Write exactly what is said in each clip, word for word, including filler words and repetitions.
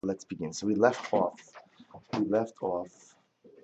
Let's begin. So we left off. We left off.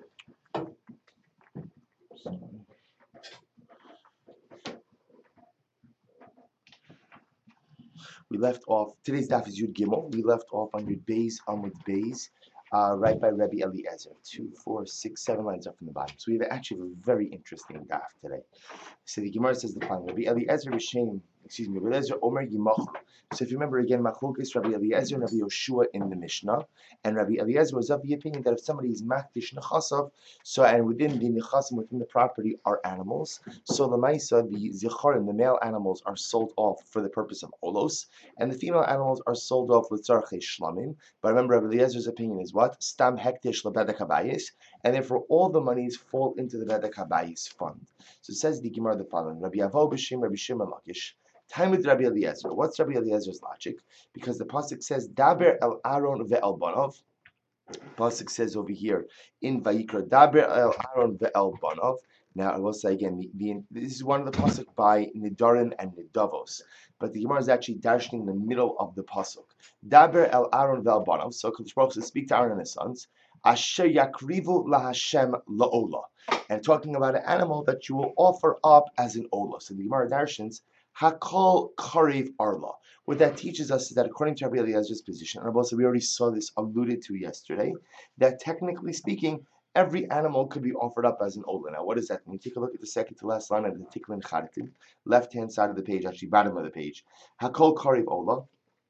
We left off. Today's daf is Yud Gimel. We left off on Yud Beis Amud Beis, uh, right by Rabbi Eliezer. Two, four, six, seven lines up from the bottom. So we have actually a very interesting daf today. So the Gemara says the following: Rabbi Eliezer B'Shem, excuse me, Rabbi Eliezer Omer Yimach. So if you remember again, Machlokes Rabbi Eliezer and Rabbi Yoshua in the Mishnah, and Rabbi Eliezer was of the opinion that if somebody is makdish nechasav, so and within the nechasim, within the property are animals, so the ma'isa, the zicharim, the male animals are sold off for the purpose of olos, and the female animals are sold off with tzarchei shlamim. But remember, Rabbi Eliezer's opinion is what? Stam hektish lebedek habayis, and therefore all the monies fall into the bedek habayis fund. So it says the Gemara the following: Rabbi Avo b'Shem Rabbi Shimon Lakish. Time with Rabbi Eliezer. What's Rabbi Eliezer's logic? Because the pasuk says Daber el Aaron ve'el Banov. Pasuk says over here in Vayikra Daber el Aaron ve'el Banov. Now I will say again, the, the, this is one of the pasuk by Nidarim and Nidavos, but the Gemara is actually dashing in the middle of the pasuk. Daber el Aaron ve'el Banov. So Kadosh Baruch Hu speak to Aaron and his sons. Asher yakrivu laHashem laola, and talking about an animal that you will offer up as an ola. So the Gemara darshans Hakol Karev Arla. What that teaches us is that according to Rabbi Eliezer's position, and also we already saw this alluded to yesterday, that technically speaking, every animal could be offered up as an ola. Now, what does that mean? Take a look at the second to last line of the Tiklin Charitin, left-hand side of the page, actually bottom of the page. Hakol Karev Ola,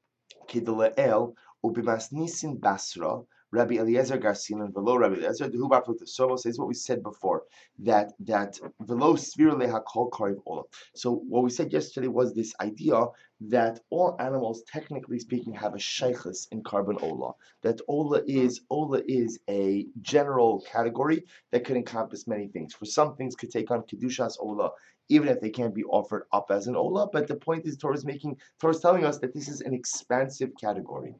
Kidleel, Ubimas Nisin Basra, Rabbi Eliezer Garcin and Velo Rabbi Eliezer. The Hubar Pluta Sobo says what we said before, that that Velo Svir Leha Kol Karev Ola. So what we said yesterday was this idea that all animals, technically speaking, have a shaykhus in carbon ola. That ola is ola is a general category that could encompass many things. For some things, could take on kedushas ola, even if they can't be offered up as an ola. But the point is, Torah is making Torah is telling us that this is an expansive category.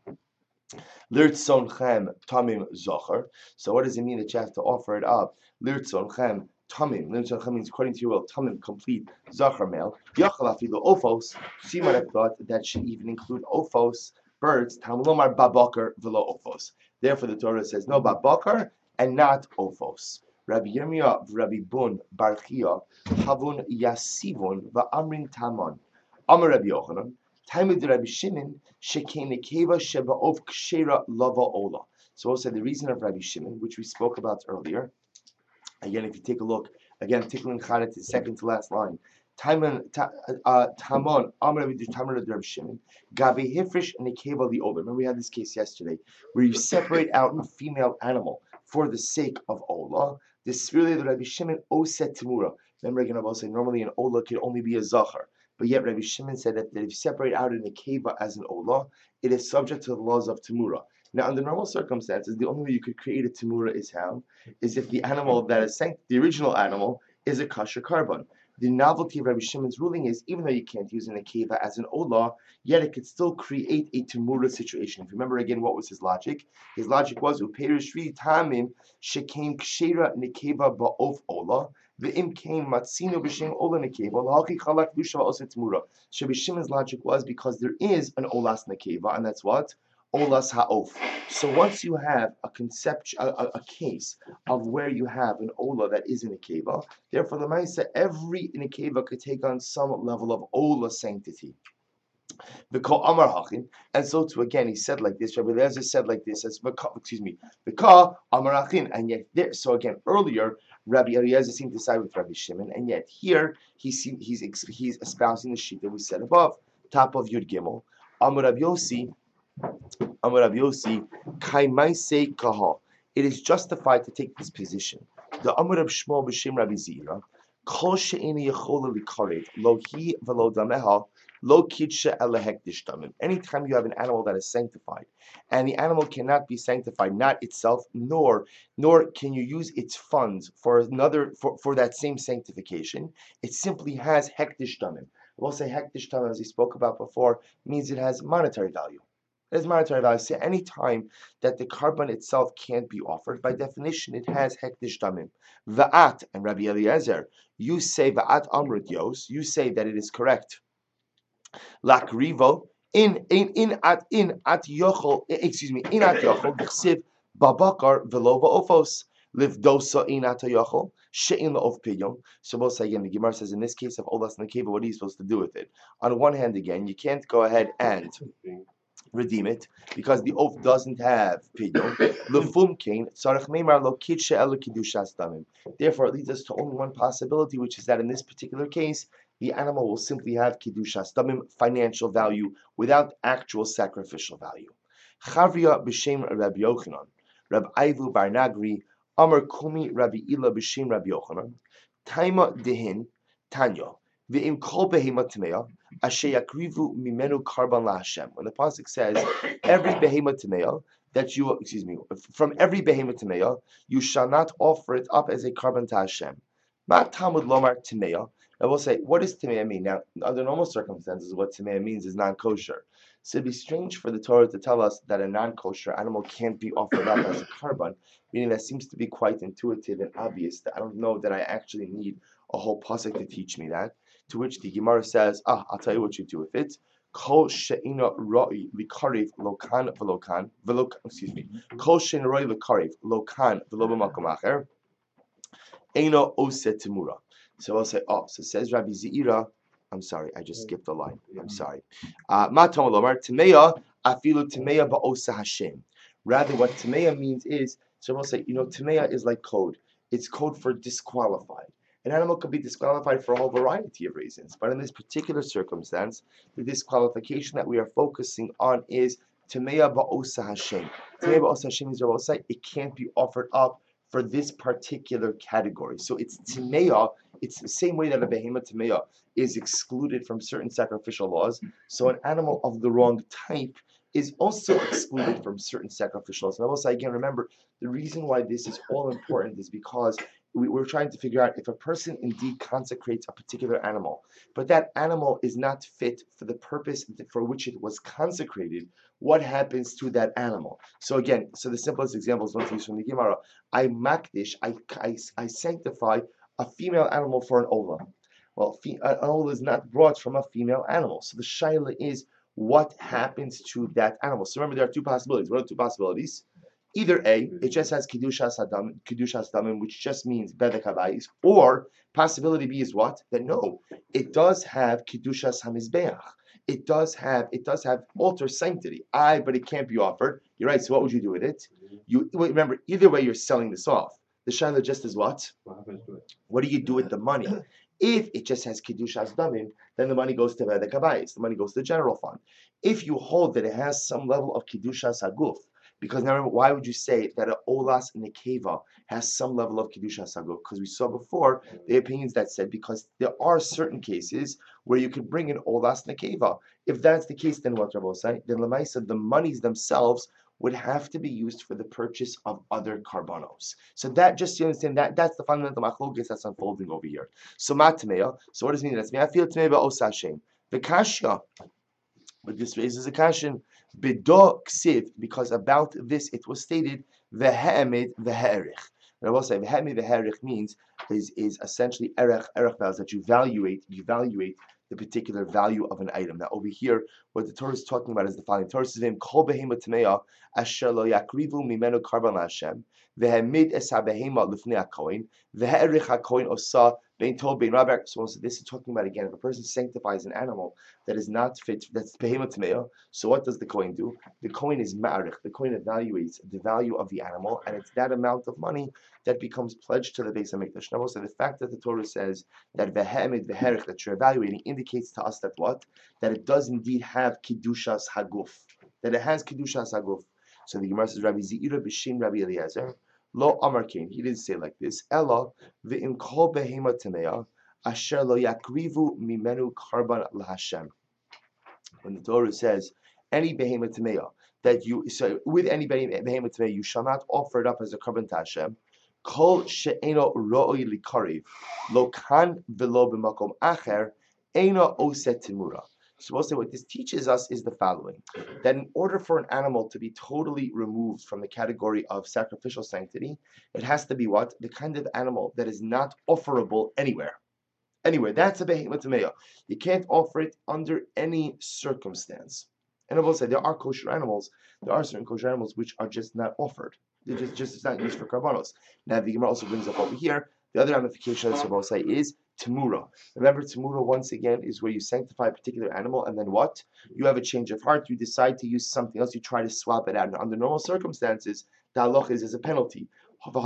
Lirtzonchem tamim zocher. So what does it mean that you have to offer it up? Lirtzonchem tamim. Lirtzonchem means according to your will, tamim, complete, zocher male. Yachal afilu ophos. So you might have thought that should even include ophos, birds. Tamlomar babakar velo ophos. Therefore the Torah says no babakar and not ophos. Rabbi Yirmiyah, Rabbi Bun, Bar Chia, Havun Yasivun, Va'amrin Taman. Amar Rabbi Yochanan. Talmud Rabbi Shimon shekein nekeva shebaov kshera lava ola. So also the reason of Rabbi Shimon, which we spoke about earlier. Again, if you take a look, again, Tiklin Charet is second to last line. Tamon Tamon Amar Rabbi Tamar Rabbi Shimon Gabi Hifrish nekeva li ola. Remember we had this case yesterday where you separate out a female animal for the sake of ola. This really the Rabbi Shimon oset timura. Remember again, I will say normally an ola could only be a zachar. But yet Rabbi Shimon said that, that if you separate out in a keva as an olah, it is subject to the laws of Tamura. Now, under normal circumstances, the only way you could create a Tamura is how? Is if the animal that is sanct, the original animal, is a kosher carbon. The novelty of Rabbi Shimon's ruling is, even though you can't use an akeva as an olah, yet it could still create a Tamura situation. If you remember again, what was his logic? His logic was, Uperishri tamim shekem kshera nekeva ba'of olah. The came matzino b'shem ola nekeva l'halchi chalak dusha va'oset temura. So Rabbi Shimon's logic was because there is an olas nekeva, and that's what olas ha'of. So once you have a concept, a, a, a case of where you have an ola that is in a nekeva, therefore the ma'isa every nekeva could take on some level of ola sanctity. And so too again he said like this. Rabbi Eliezer said like this as excuse me, and yet there. So again earlier Rabbi Eliezer seemed to side with Rabbi Shimon, and yet here he seemed, he's he's espousing the sheet that we said above, top of Yud Gimel. Amar Rabbi Yossi, Amar Rabbi Yossi, Kaimaisei Kaha. It is justified to take this position. The Amar Rabbi Shmuel b'Shem Rabbi Zira, Kol she'eni yechola likarev lo hi velo dameha. Lo kidsha elehekdish damim. Anytime you have an animal that is sanctified, and the animal cannot be sanctified, not itself, nor nor can you use its funds for another for, for that same sanctification, it simply has hekdish damim. We'll say hekdish damim, as we spoke about before, means it has monetary value. It has monetary value. So any time that the carbon itself can't be offered, by definition, it has hekdish damim. Va'at and Rabbi Eliezer, you say va'at amrit yos, you say that it is correct. Lakrivo In in in at in at yochol, excuse me, in at yochol d'chsiv babakar velova ofos livdosa in at yochol she'in of pidyon. So we'll say again, the Gemara says in this case of olas nekeva, what are you supposed to do with it? On one hand, again, you can't go ahead and redeem it because the oath doesn't have pidyon. Lefum kain tzarich meimar lo kitshe elu kidushas damim. Therefore, it leads us to only one possibility, which is that in this particular case, the animal will simply have kidushas damim, financial value, without actual sacrificial value. Chavria b'shem Rabbi Yochanan, Rabbi Aivu bar Nagri, Amar Kumi Rabbi Ila b'shem Rabbi Yochanan, Taima dehin Tanya. V'im kol behema tmeya, asher yakrivu mimenu karban laHashem. When the pasuk says every behema tmeya that you, excuse me, from every behema tmeya you shall not offer it up as a karban to Hashem. Ma Talmud lomar tmeya. I will say, what does tmeya mean? Now, under normal circumstances, what tmeya means is non-kosher. So it'd be strange for the Torah to tell us that a non-kosher animal can't be offered up as a karban, meaning that seems to be quite intuitive and obvious. That I don't know that I actually need a whole pasuk to teach me that. To which the Gemara says, ah, I'll tell you what you do with it. Kol she'ina ra'i likariv lokan velokan velok. Excuse me. Kol she'ina ra'i likariv lokan velo b'makom acher. Eino oset timura. So I'll say, oh, so says Rabbi Zeira. I'm sorry, I just skipped a line. I'm sorry. Ma tom lomar tmeya afilu tmeya ba'osa Hashem. Rather, what tmeya means is, so I'll say, you know, tmeya is like code. It's code for disqualified. An animal could be disqualified for a whole variety of reasons, but in this particular circumstance, the disqualification that we are focusing on is Tameya ba'osa Hashem. Tameya ba'osa Hashem means it can't be offered up for this particular category. So it's Tameya, it's the same way that a behema Tameya is excluded from certain sacrificial laws. So an animal of the wrong type is also excluded from certain sacrificial laws. And I will say again, remember, the reason why this is all important is because we, we're trying to figure out if a person indeed consecrates a particular animal, but that animal is not fit for the purpose for which it was consecrated, what happens to that animal? So again, so the simplest example is one to use from the Gemara. I makdish, I, I, I sanctify a female animal for an ola. Well, an ola is not brought from a female animal. So the shaila is, what happens to that animal? So remember, there are two possibilities. What are the two possibilities? Either A, it just has Kedushas Hadam, Kedushas Damim, which just means Bedek Habayis, or possibility B is what? That no, it does have Kedushas Hamizbeach. It does have it does have altar sanctity. I, but it can't be offered. You're right. So what would you do with it? You remember, either way, you're selling this off. The shaila just is what? What do you do with the money? If it just has Kedushas Damim, then the money goes to Bedek Habayis. The money goes to the general fund. If you hold that it has some level of Kedushas Haguf, because now remember, why would you say that an Olas Nekeva has some level of Kedusha Saguf? Because we saw before the opinions that said because there are certain cases where you could bring an Olas Nekeva. If that's the case, then what Rabbi say? Then Lamaisa, the monies themselves would have to be used for the purchase of other karbanos. So that, just you understand, that that's the fundamental machlokes that's unfolding over here. So matmeya. So what does it mean? That's me. I feel tmei ba'os Hashem. The kashya. But this raises a question. Bido ksiv, because about this it was stated vehemed veherich. And I will say vehemed veherich means is is essentially erech erech values that you evaluate you evaluate the particular value of an item. Now over here, what the Torah is talking about is the following. The Torah says, "Kol behema tameya asher lo yakrivu mimenu karban laHashem vehemid es habehema lifnei hakohen veherich hakohen osa bein tov bein rabak." So this is talking about again, if a person sanctifies an animal that is not fit, that's behema tameya. So what does the kohen do? The kohen is ma'arich. The kohen evaluates the value of the animal, and it's that amount of money that becomes pledged to the Beis Hamikdash. Now also the fact that the Torah says that vehemid veherich, that you're evaluating, indicates to us that what? That it does indeed have Kedushas Haguf. That it has Kedushas Haguf. So the Gemara says, Rabbi Zeira b'shem Rabbi Eliezer, lo amar kain. He didn't say like this. Ella ve'im kol behema tameya asher lo yakrivu mimenu karban laHashem. When the Torah says, any behema tameya, that you, so with any behema tameya, you shall not offer it up as a karban to Hashem. Kol she'eno ro'oi likariv, lo kan velo b'makom acher, eno oset timura. So we'll say what this teaches us is the following: that in order for an animal to be totally removed from the category of sacrificial sanctity, it has to be what? The kind of animal that is not offerable anywhere. Anywhere. That's a behema tameya. You can't offer it under any circumstance. And I will say there are kosher animals, there are certain kosher animals which are just not offered. They're just, just it's not used for karbanos. Now the Gemara also brings up over here, the other ramification of the say is Tamura. Remember, Tamura once again is where you sanctify a particular animal and then what? You have a change of heart, you decide to use something else, you try to swap it out. Now, under normal circumstances, the halach is as a penalty. Both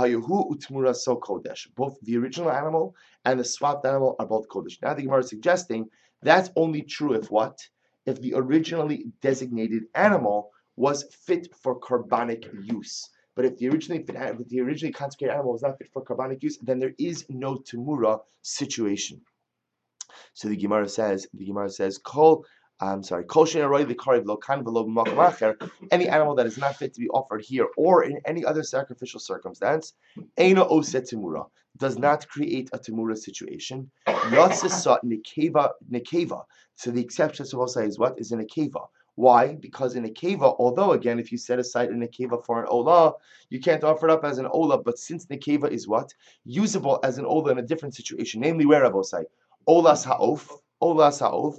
the original animal and the swapped animal are both kodesh. Now the Gemara is suggesting that's only true if what? If the originally designated animal was fit for carbonic use. But if the originally if the originally consecrated animal was not fit for carbonic use, then there is no Tamura situation. So the Gemara says, the Gemara says, Kol, I'm sorry, Kol she'aroi l'karev lo kan v'lo b'makom acher, any animal that is not fit to be offered here or in any other sacrificial circumstance, eino oset Tamura, does not create a Tamura situation. Yatzisa nekeva nekeva. So the exception to say is what? Is in a keva. Why? Because in a keva, although again, if you set aside in a keva for an olah, you can't offer it up as an olah. But since the keva is what? Usable as an olah in a different situation, namely where Rabosai, olas ha'of, olas ha'of,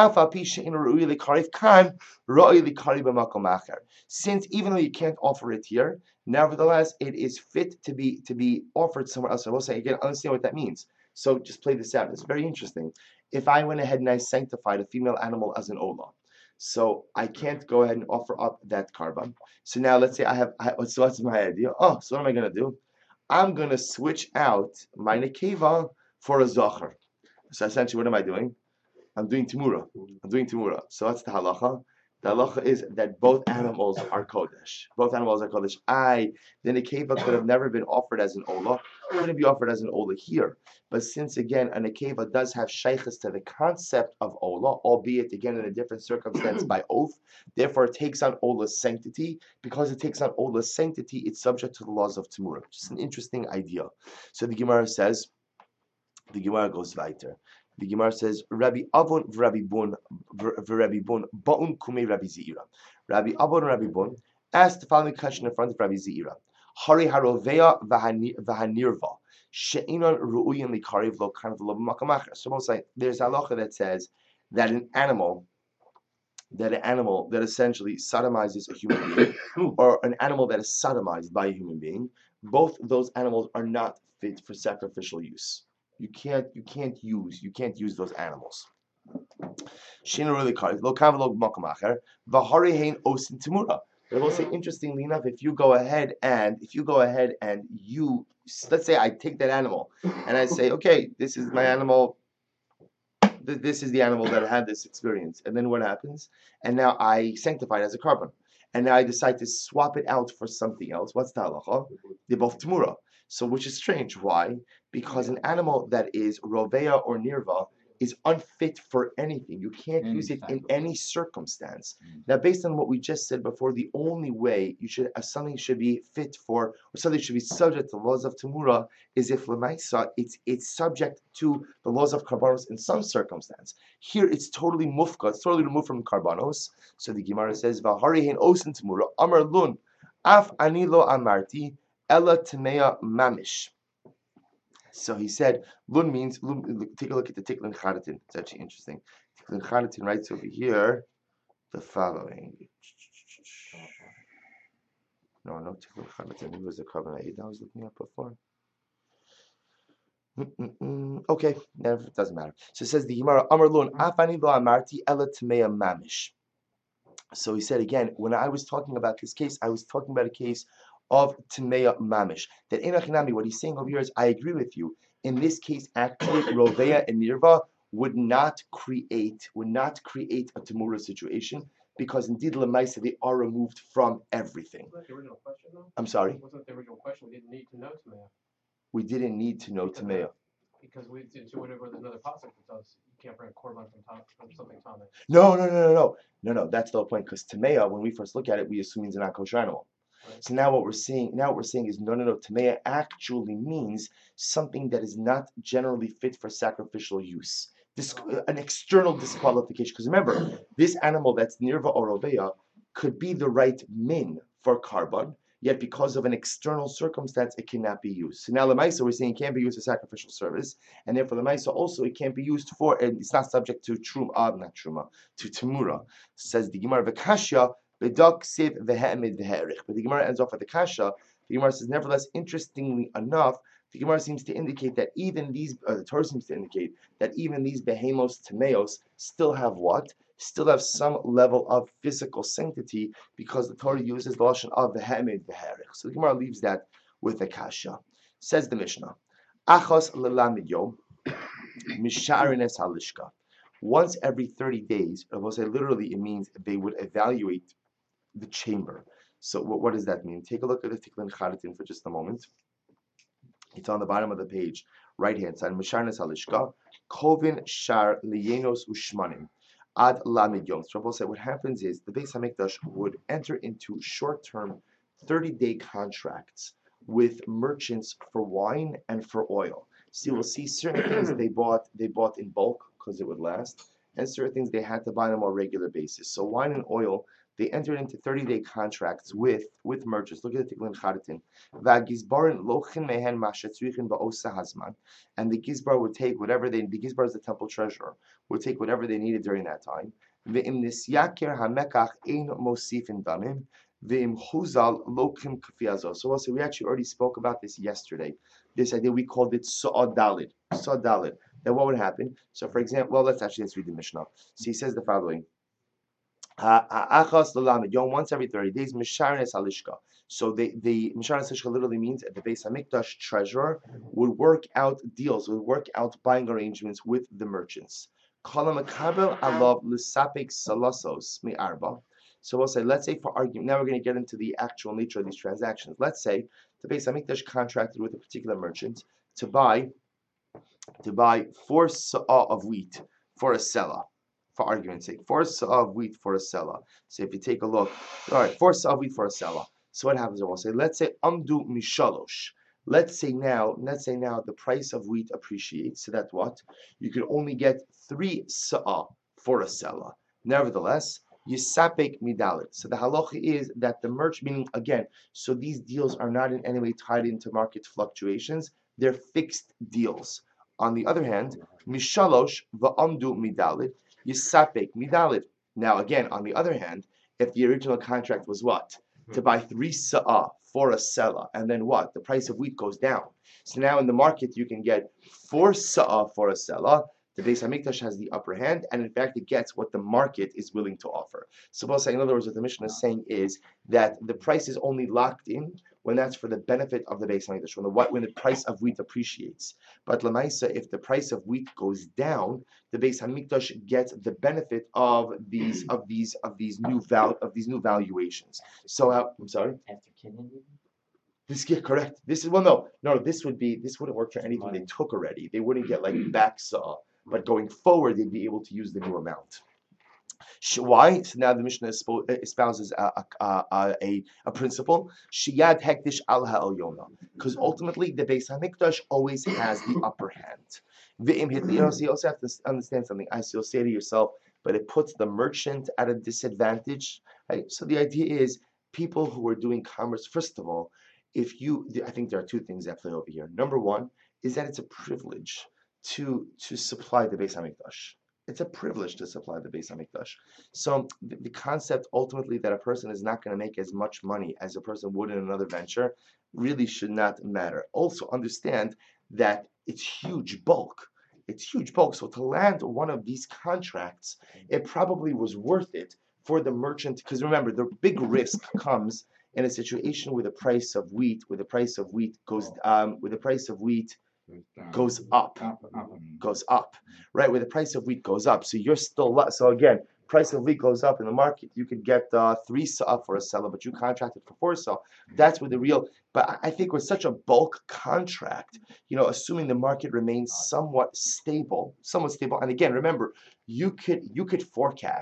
since even though you can't offer it here, nevertheless it is fit to be to be offered somewhere else. I will say again, understand what that means. So just play this out. It's very interesting. If I went ahead and I sanctified a female animal as an olah, so I can't go ahead and offer up that carbon. So now let's say I have, I, so what's my idea? Oh, so what am I going to do? I'm going to switch out my nekeva for a zachar. So essentially, what am I doing? I'm doing Tamura. I'm doing Tamura. So what's the halacha? The halacha is that both animals are kodesh. Both animals are kodesh. I, the nekeva could have never been offered as an olah. Couldn't be offered as an olah here. But since again, a nekeva does have shaykhs to the concept of olah, albeit again in a different circumstance by oath, therefore it takes on olah's sanctity. Because it takes on olah's sanctity, it's subject to the laws of Tamura. Just an interesting idea. So the Gemara says, the Gemara goes weiter. The Gemara says, Rabbi Avon v'Rabbi Bun v'Rabbi Bun ba'un kumei Rabbi Zeira. Rabbi Avon and Rabbi Bun asked the following question in front of Rabbi Zeira. Hari harovea v'hanirva she'inon ru'uyin likariv lo kan v'lo b'makam acher. So most like there's a halacha that says that an animal, that an animal that essentially sodomizes a human being, or an animal that is sodomized by a human being, both those animals are not fit for sacrificial use. You can't, you can't use, you can't use those animals. But I will say, interestingly enough, if you go ahead and if you go ahead and you, let's say I take that animal and I say, okay, this is my animal. This is the animal that had this experience, and then what happens? And now I sanctify it as a carbon, and now I decide to swap it out for something else. What's the halacha? They're both tamura. So, which is strange. Why? Because an animal that is rovea or nirva is unfit for anything. You can't any use it in any circumstance. Mm-hmm. Now, based on what we just said before, the only way you should, uh, something should be fit for, or something should be subject to the laws of Tamura, is if Lemaisa, it's it's subject to the laws of Karbanos in some circumstance. Here, it's totally mufka, it's totally removed from Karbanos. So the Gemara says, V'harihin osin Tamura, Amar lun, af anilo amarti, ella Tamea mamish. So he said, Lun means, lun, take a look at the Tiklin Charatin. It's actually interesting. Tiklin Charatin writes over here the following. No, no Tiklin Charatin. It was the Kavanah I was looking at before. Mm-mm-mm. Okay, never, it doesn't matter. So it says the Gemara, Amar Lun, Afani lo amarti ela Tamea mamish. So he said again, when I was talking about this case, I was talking about a case of Tameya Mamish. That Enochinami, what he's saying over here is, I agree with you. In this case, actually, Rovea and Nirva would not create, would not create a Tamura situation, because indeed, Lemaisa, they are removed from everything. Wasn't that the original question, though? I'm sorry? Wasn't the original question, we didn't need to know Tameya? We didn't need to know Tameya. Because we did, so whenever there's another pasuk that tells you can't bring a korban from, top, from something Tameh. No, no, no, no, no. No, no, that's the whole point, because Tameya, when we first look at it, we assume it's a non-kosher animal. So now what we're seeing, now what we're saying is no, no, no. Tameya actually means something that is not generally fit for sacrificial use. This an external disqualification. Because remember, this animal that's nirva or roveya could be the right min for carbon. yet because of an external circumstance, it cannot be used. So now Lamaisa, we're saying it can't be used for sacrificial service, and therefore Lamaisa also it can't be used for, and it's not subject to Truma, uh, not Truma, to Tamura. Says the Gemara V'kashya, B'dak Siv V'he'emid V'he'erich. But the Gemara ends off with the Kasha. The Gemara says, nevertheless, interestingly enough, the Gemara seems to indicate that even these, uh, the Torah seems to indicate that even these behemos, tameos, still have what? Still have some level of physical sanctity because the Torah uses the lashon of v'he'emid v'he'erich. So the Gemara leaves that with a kasha. Says the Mishnah, achos lelamid yom misharines halishka. Once every thirty days, I will say literally it means they would evaluate the chamber. So what, what does that mean? Take a look at the Tiklin Charitin for just a moment. It's on the bottom of the page, right hand side. Misharnes halishka, kovin shar liyenos ushmanim. Ad lamid yom. So Rabbi said what happens is the Beis Hamikdash would enter into short-term thirty-day contracts with merchants for wine and for oil. So you will see certain things they bought they bought in bulk because it would last, and certain things they had to buy on a more regular basis. So wine and oil, they entered into thirty-day contracts with, with merchants. Look at the Tiklin Charitin. V'gizbarin lochin mehen mashetzrichin ba'osa hazman. And the gizbar would take whatever they, the gizbar is the temple treasurer, would take whatever they needed during that time. V'im nisyaker hamekach ein mosifin damim. V'im chuzal lokim kafiazo. So also, we actually already spoke about this yesterday. This idea, we called it sa'adalid. Sa'adalid. Then what would happen? So for example, well, let's actually, let's read the Mishnah. So he says the following. Achas l'lamed yom, once every thirty days, misharnes halishka. So the the misharnes halishka literally means that the Beis Hamikdash treasurer would work out deals, would work out buying arrangements with the merchants. Kala makabel alav l'sapek salasos mi'arba. So we'll say, let's say for argument, now we're going to get into the actual nature of these transactions. Let's say the Beis Hamikdash contracted with a particular merchant to buy to buy four sa'ah of wheat for a seller. For argument's sake, four sa'ah of wheat for a seller. So if you take a look, all right, four sa'ah of wheat for a seller. So what happens? We'll say, let's say amdu mishalosh. Let's say now, let's say now the price of wheat appreciates. So that what? You could only get three sa'ah for a seller. Nevertheless, yisapek midalit. So the halacha is that the merch, meaning again, so these deals are not in any way tied into market fluctuations. They're fixed deals. On the other hand, mishalosh va'amdu midalit. Yisapek midalid. Now again, on the other hand, if the original contract was what? To buy three sa'ah for a seller, and then what? The price of wheat goes down. So now in the market you can get four sa'ah for a seller. The Beis Hamikdash has the upper hand, and in fact it gets what the market is willing to offer. So we'll say, in other words, what the Mishnah is saying is that the price is only locked in when that's for the benefit of the Beis Hamikdash, when the when the price of wheat appreciates. But Lamaisa, if the price of wheat goes down, the Beis Hamikdash gets the benefit of these of these of these new val of these new valuations. So uh, I'm sorry. After kidney. This yeah, correct. This is well, no, no. This would be this wouldn't work for anything they took already. They wouldn't get like back saw, but going forward, they'd be able to use the new amount. Why? So now the Mishnah espouses a a, a, a, a principle. Shiyad hektish al ha'elyona, because ultimately the Beis Hamikdash always has the upper hand. V'im hitli, you also have to understand something. I still say to yourself, but it puts the merchant at a disadvantage. Right? So the idea is people who are doing commerce. First of all, if you, I think there are two things that play over here. Number one is that it's a privilege to to supply the Beis Hamikdash. It's a privilege to supply the Beis Hamikdash. So the, the concept ultimately that a person is not going to make as much money as a person would in another venture really should not matter. Also understand that it's huge bulk. It's huge bulk. So to land one of these contracts, it probably was worth it for the merchant, because remember, the big risk comes in a situation where the price of wheat, where the price of wheat goes, um, where the price of wheat goes up, goes up, right? Where the price of wheat goes up, so you're still so again, price of wheat goes up in the market. You could get uh, three saw for a seller, but you contracted for four saw. That's where the real. But I think with such a bulk contract, you know, assuming the market remains somewhat stable, somewhat stable, and again, remember, you could you could forecast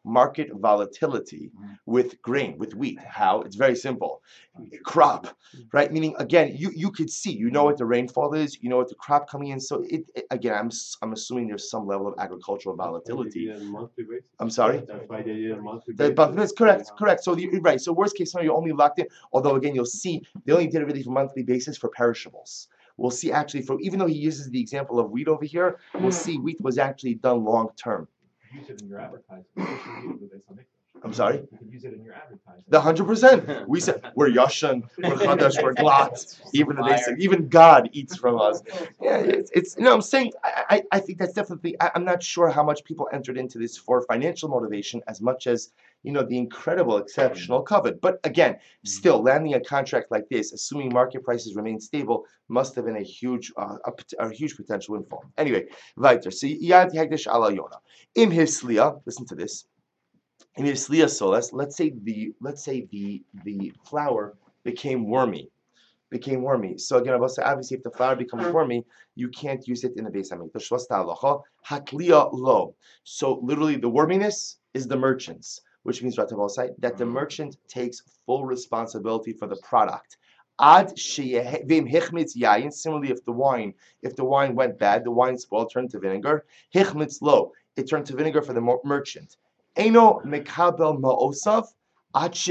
market volatility with grain, with wheat. How? It's very simple. Crop, right? Meaning, again, you, you could see, you know what the rainfall is, you know what the crop coming in. So, it, it again, I'm I'm assuming there's some level of agricultural volatility. I'm sorry? That's why they did a monthly The, basis. but that's correct, correct. So, you're right. So, worst case scenario, you're only locked in. Although, again, you'll see they only did it really for monthly basis for perishables. We'll see actually, for even though he uses the example of wheat over here, we'll see wheat was actually done long term. Use it in your advertising. You should use it on it. I'm sorry? You can use it in your advertising. The hundred percent. We said we're Yashan, we're Chadash, we're Glat. Even the basic, even God eats from us. Yeah, it's, it's you know I'm saying I, I, I think that's definitely I, I'm not sure how much people entered into this for financial motivation as much as you know the incredible exceptional covet. But again, still landing a contract like this, assuming market prices remain stable, must have been a huge uh, a, a huge potential windfall. Anyway, weiter. So Yad Hegdesh Ala Yona. Im Hislia, listen to this. In Hislia Solas, let's say the let's say the the flour became wormy. Became wormy. So again, obviously, if the flour becomes wormy, you can't use it in the Beis Hamikdash. What's the halacha? Haklia lo. So literally, the worminess is the merchant's, which means that the merchant takes full responsibility for the product. Ad vim hichmitz yayin. Similarly, if the wine, if the wine went bad, the wine spoiled, turned to vinegar. Hichmitz lo. It turned to vinegar for the merchant. Eno mekabel ma'osav. This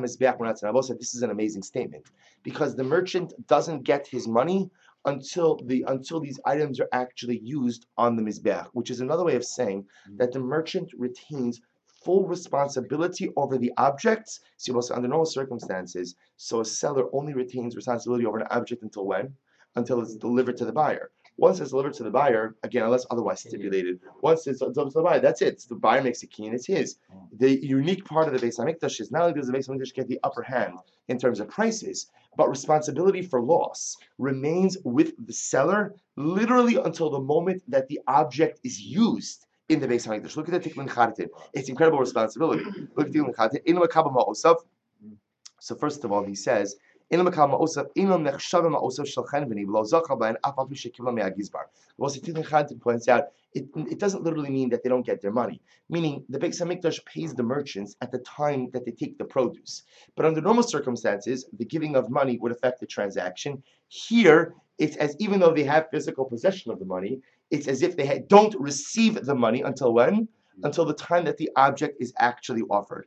is an amazing statement because the merchant doesn't get his money until the until these items are actually used on the mizbeach, which is another way of saying that the merchant retains full responsibility over the objects. See, also under normal circumstances, so a seller only retains responsibility over an object until when? Until it's delivered to the buyer. Once it's delivered to the buyer, again, unless otherwise stipulated, once it's delivered to the buyer, that's it. The buyer makes a key and it's his. The unique part of the Beis Hamikdash is not only does the Beis Hamikdash get the upper hand in terms of prices, but responsibility for loss remains with the seller literally until the moment that the object is used in the Beis Hamikdash. Look at the Tikkun Charitin. It's incredible responsibility. Look at the Tikkun Charitin. So first of all, he says, well, the Tikkun points out it, it doesn't literally mean that they don't get their money. Meaning the Beis Hamikdash pays the merchants at the time that they take the produce. But under normal circumstances, the giving of money would affect the transaction. Here, it's as even though they have physical possession of the money, it's as if they ha- don't receive the money until when? Until the time that the object is actually offered.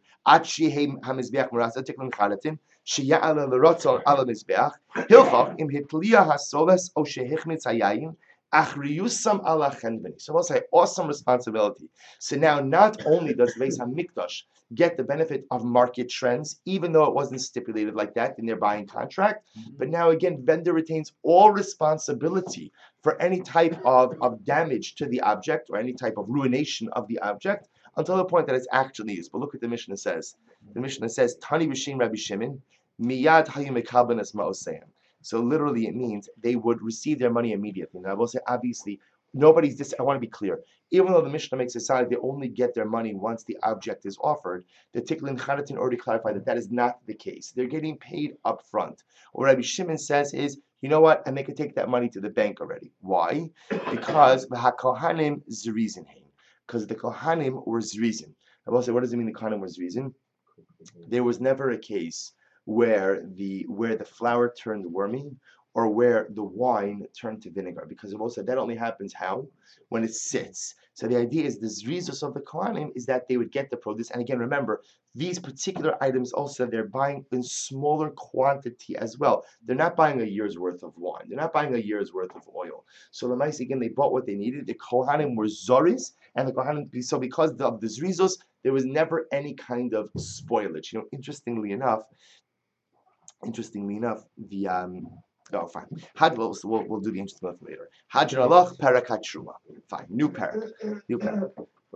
Sheya'ala l'rotzon ala mizbeach hilchach im hitliya hasoves o shehichmitz hayayin achriyusam ala chenveni. So we'll say awesome responsibility. So now not only does Beis Hamikdash get the benefit of market trends, even though it wasn't stipulated like that in their buying contract, but now again vendor retains all responsibility for any type of, of damage to the object or any type of ruination of the object until the point that it's actually used. But look what the Mishnah says. The Mishnah says, Tani B'Shem Rabbi Shimon, Miyad Hayu Mekaben Es Ma'oseim. So literally it means they would receive their money immediately. Now I will say, obviously, nobody's this, I want to be clear. Even though the Mishnah makes it sound like they only get their money once the object is offered, the Tikkun Charitin already clarified that that is not the case. They're getting paid up front. What Rabbi Shimon says is, you know what, and they could take that money to the bank already. Why? Because V'hakohanim zrizin heim. Because the Kohanim were zrizin. I will say, what does it mean the Kohanim were zrizin? There was never a case where the where the flour turned wormy or where the wine turned to vinegar, because it also that only happens how? When it sits. So the idea is the zrizus of the Kohanim is that they would get the produce, and again remember these particular items also they're buying in smaller quantity as well. They're not buying a year's worth of wine. They're not buying a year's worth of oil. So the mice again they bought what they needed. The Kohanim were zoris, and the Kohanim so because of the zrizus there was never any kind of spoilage. You know, interestingly enough, interestingly enough, the um. Oh, fine. Had we'll, we'll, we'll do the interesting one later. Hadran alach parakat truma. Fine. New parak. New parak.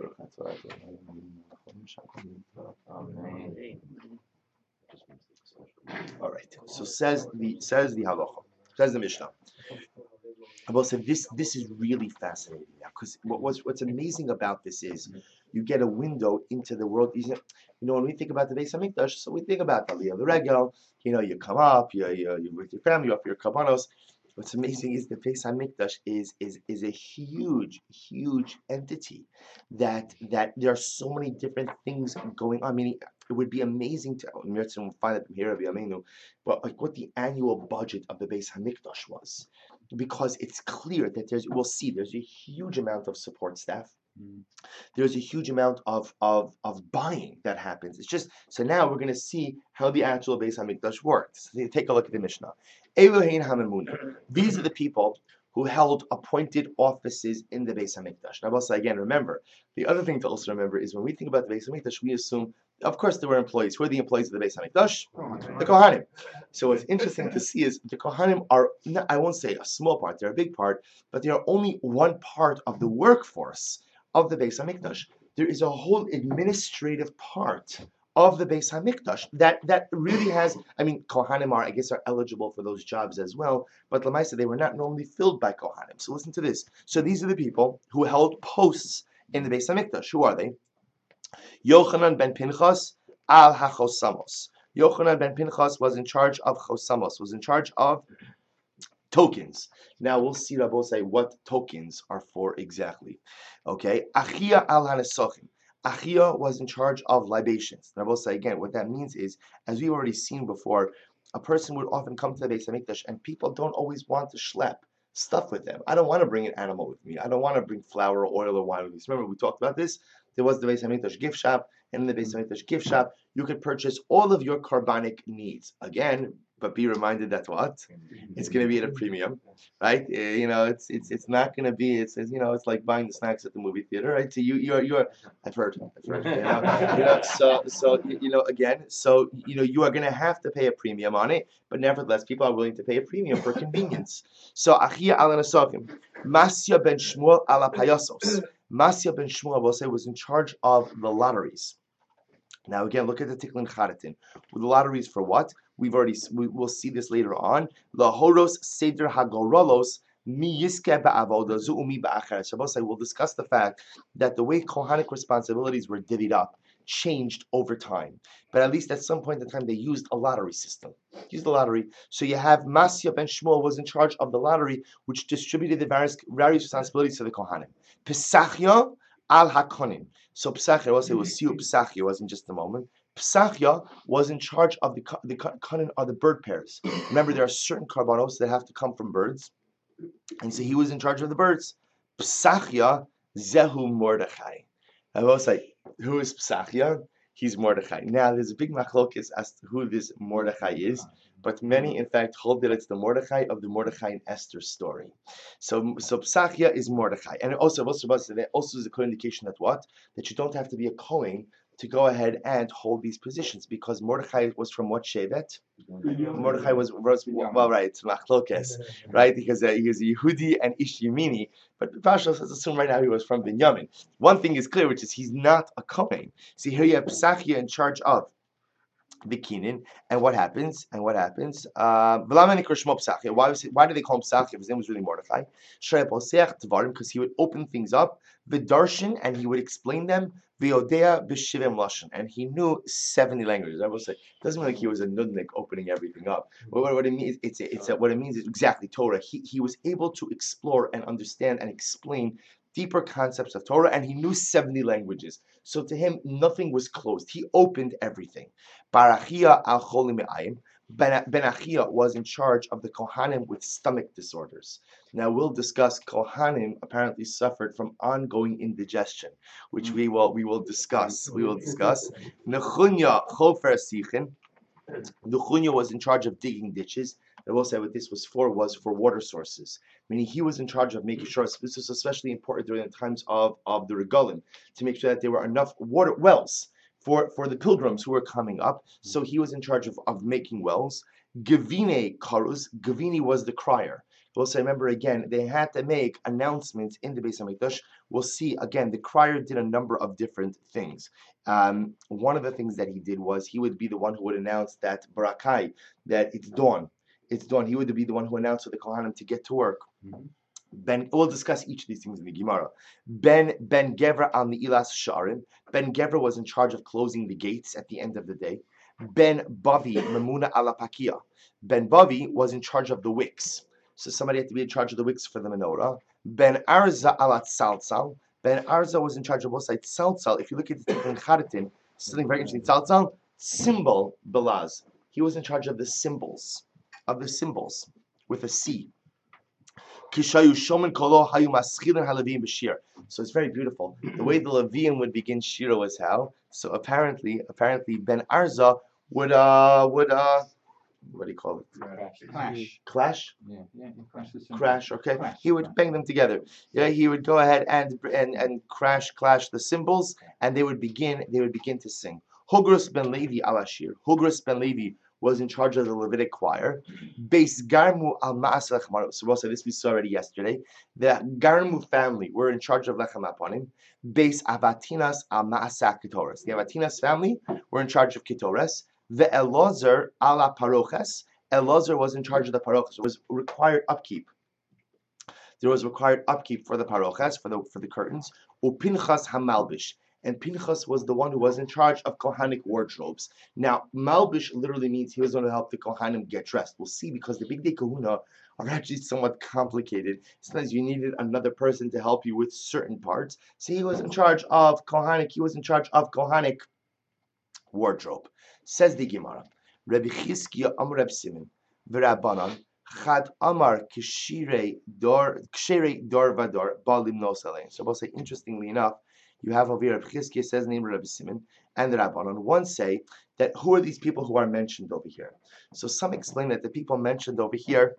All right. So says the says the halacha. Says the Mishnah. I will say this. This is really fascinating now because what, what's what's amazing about this is you get a window into the world. You know, when we think about the Beis Hamikdash, so we think about the Aliyah L'Regel. You know, you come up, you you you with your family, you offer your kabbanos. What's amazing is the Beis Hamikdash is is is a huge, huge entity. That that there are so many different things going on. I mean, it would be amazing to we'll find it here, but like what the annual budget of the Beis Hamikdash was, because it's clear that there's we'll see there's a huge amount of support staff. There's a huge amount of, of, of buying that happens. It's just so now we're going to see how the actual Beis Hamikdash worked. So take a look at the Mishnah. Elohein Hamamuna. These are the people who held appointed offices in the Beis Hamikdash. Now, also again, remember the other thing to also remember is when we think about the Beis Hamikdash, we assume, of course, there were employees. Who are the employees of the Beis Hamikdash? The Kohanim. So what's interesting to see is the Kohanim are not, I won't say a small part; they're a big part, but they are only one part of the workforce of the Beis Hamikdash. There is a whole administrative part of the Beis Hamikdash that that really has. I mean, Kohanim are, I guess, are eligible for those jobs as well. But Lamaisa, they were not normally filled by Kohanim. So listen to this. So these are the people who held posts in the Beis Hamikdash. Who are they? Yochanan ben Pinchas al HaChosamos. Yochanan ben Pinchas was in charge of Chosamos. Was in charge of tokens. Now we'll see Rabbi say what tokens are for exactly. Okay. Achia al hanesochim. Achia was in charge of libations. Rabbi say again, what that means is, as we've already seen before, a person would often come to the Beis Hamikdash and people don't always want to schlep stuff with them. I don't want to bring an animal with me. I don't want to bring flour or oil or wine with me. Remember, we talked about this. There was the Beis Hamikdash gift shop, and in the Beis Hamikdash gift shop, you could purchase all of your carbonic needs. Again, but be reminded that what? It's going to be at a premium, right? Uh, you know, it's it's it's not going to be. It's, it's you know, it's like buying the snacks at the movie theater, right? So you you're you're. I've heard, I've heard. You know, you know so so you know again, so you know you are going to have to pay a premium on it, but nevertheless, people are willing to pay a premium for convenience. So Achia al Nasokim, Masya ben Shmuel ala Payasos. Masya ben Shmuel, we'll say, was in charge of the lotteries. Now again, look at the Tiklin Charatin. The lotteries for what? We've already we will see this later on. Lahoros Seder Hagorolos Mi Yiske Ba'avoda Zu'umi Ba'acher. Shabbos, I will discuss the fact that the way Kohanic responsibilities were divvied up changed over time. But at least at some point in time, they used a lottery system. Used the lottery. So you have Masya ben Shmuel was in charge of the lottery, which distributed the various various responsibilities to the Kohanim. Pesachia al Hakonim. So Pesachia, I will say it was Siu Pesachia, wasn't just a moment. Pesachia was in charge of the the Kohanim are the bird pairs. Remember, there are certain karbanos that have to come from birds, and so he was in charge of the birds. Pesachia Zehu Mordechai. I will say, who is Pesachia? He's Mordechai. Now, there's a big machlokes as to who this Mordechai is, but many, in fact, hold that it's the Mordechai of the Mordechai and Esther story. So, so Pesachia is Mordechai. And also, also, also is a clear indication that what? That you don't have to be a Kohen to go ahead and hold these positions, because Mordechai was from what Shevet? Mordechai was, was well, right, it's machlokes, right? Because uh, he was a Yehudi and Ish Yemini, but Pashas let's assume right now he was from Binyamin. One thing is clear, which is he's not a Kohen. See, here you have Pesachia in charge of the Kinin, and what happens? And what happens? Uh, why was it, why do they call him Pesachia? His name was really Mordechai. Because he would open things up, Vidarshan, and he would explain them. V'yodea b'shivim lashon, and he knew seventy languages. I will say, it doesn't mean like he was a nudnik opening everything up. But what, what it means, it's a, it's a, what it means is exactly Torah. He he was able to explore and understand and explain deeper concepts of Torah, and he knew seventy languages. So to him, nothing was closed. He opened everything. Barachia al cholim me'ayim. Ben Achia was in charge of the Kohanim with stomach disorders. Now we'll discuss Kohanim apparently suffered from ongoing indigestion, which we will we will discuss. We will discuss. Nechunya chofer sichin. Nechunya was in charge of digging ditches. I will say what this was for was for water sources. Meaning he was in charge of making sure, this was especially important during the times of, of the regalim, to make sure that there were enough water wells for, for the pilgrims who were coming up. So he was in charge of, of making wells. Gavine Karus, Gavini was the crier. We'll say, remember again, they had to make announcements in the Beis Hamikdash. We'll see again, the crier did a number of different things. Um, one of the things that he did was he would be the one who would announce that Barakai, that it's dawn. It's dawn. He would be the one who announced to the Kohanim to get to work. Mm-hmm. Ben, we'll discuss each of these things in the Gemara. Ben Ben Gevra al Ni'ilas Sha'arim. Ben Gevra was in charge of closing the gates at the end of the day. Ben Bavi Memuna ala Pakia. Ben Bavi was in charge of the wicks. So somebody had to be in charge of the wicks for the menorah. Ben Arza alat salsal. Ben Arza was in charge of both sides. Salsal, if you look at the Tikkun Charatin, something very interesting. Salsal, symbol, belaz. He was in charge of the symbols, of the symbols, with a C. Kishayu shomen kolo hayu maschilin halavim b'shir. So it's very beautiful. The way the Levium would begin shira was how. So apparently, apparently Ben Arza would uh would uh what do you call it? Clash. Clash. Clash? Yeah, yeah, you crash the cymbal. Crash, okay. Crash, He would crash. bang them together. Yeah, he would go ahead and and and crash clash the cymbals, and they would begin they would begin to sing. Hugros ben Levi alashir. Hugros ben Levi was in charge of the Levitic choir. Beis Garmu al Ma'aseh Lechem. So we'll say this we saw already yesterday. The Garmu family were in charge of Lechem Aponim. Beis Avatinas al Ma'aseh Ketoras. The Avatinas family were in charge of Ketoras. The Elazar ala Paroches. Elazar was in charge of the Paroches. It was required upkeep. There was required upkeep for the Paroches, for the for the curtains. Upinchas Hamalbish. And Pinchas was the one who was in charge of Kohanic wardrobes. Now, Malbish literally means he was going to help the Kohanim get dressed. We'll see, because the Big Day Kahuna are actually somewhat complicated. Sometimes you needed another person to help you with certain parts. So he was in charge of Kohanic, he was in charge of Kohanic wardrobe. Says the Gemara, Rabbi Chizkiya Amar Reb Simon, V'Rabbanan, Chad Amar Kshirei Dor Kshirei Dor Vador Balim Nosalein. So we'll say, interestingly enough, you have over here, Rabbi Chizkiya says the name of Rabbi Simon, and the Rabbanon. One say that who are these people who are mentioned over here? So some explain that the people mentioned over here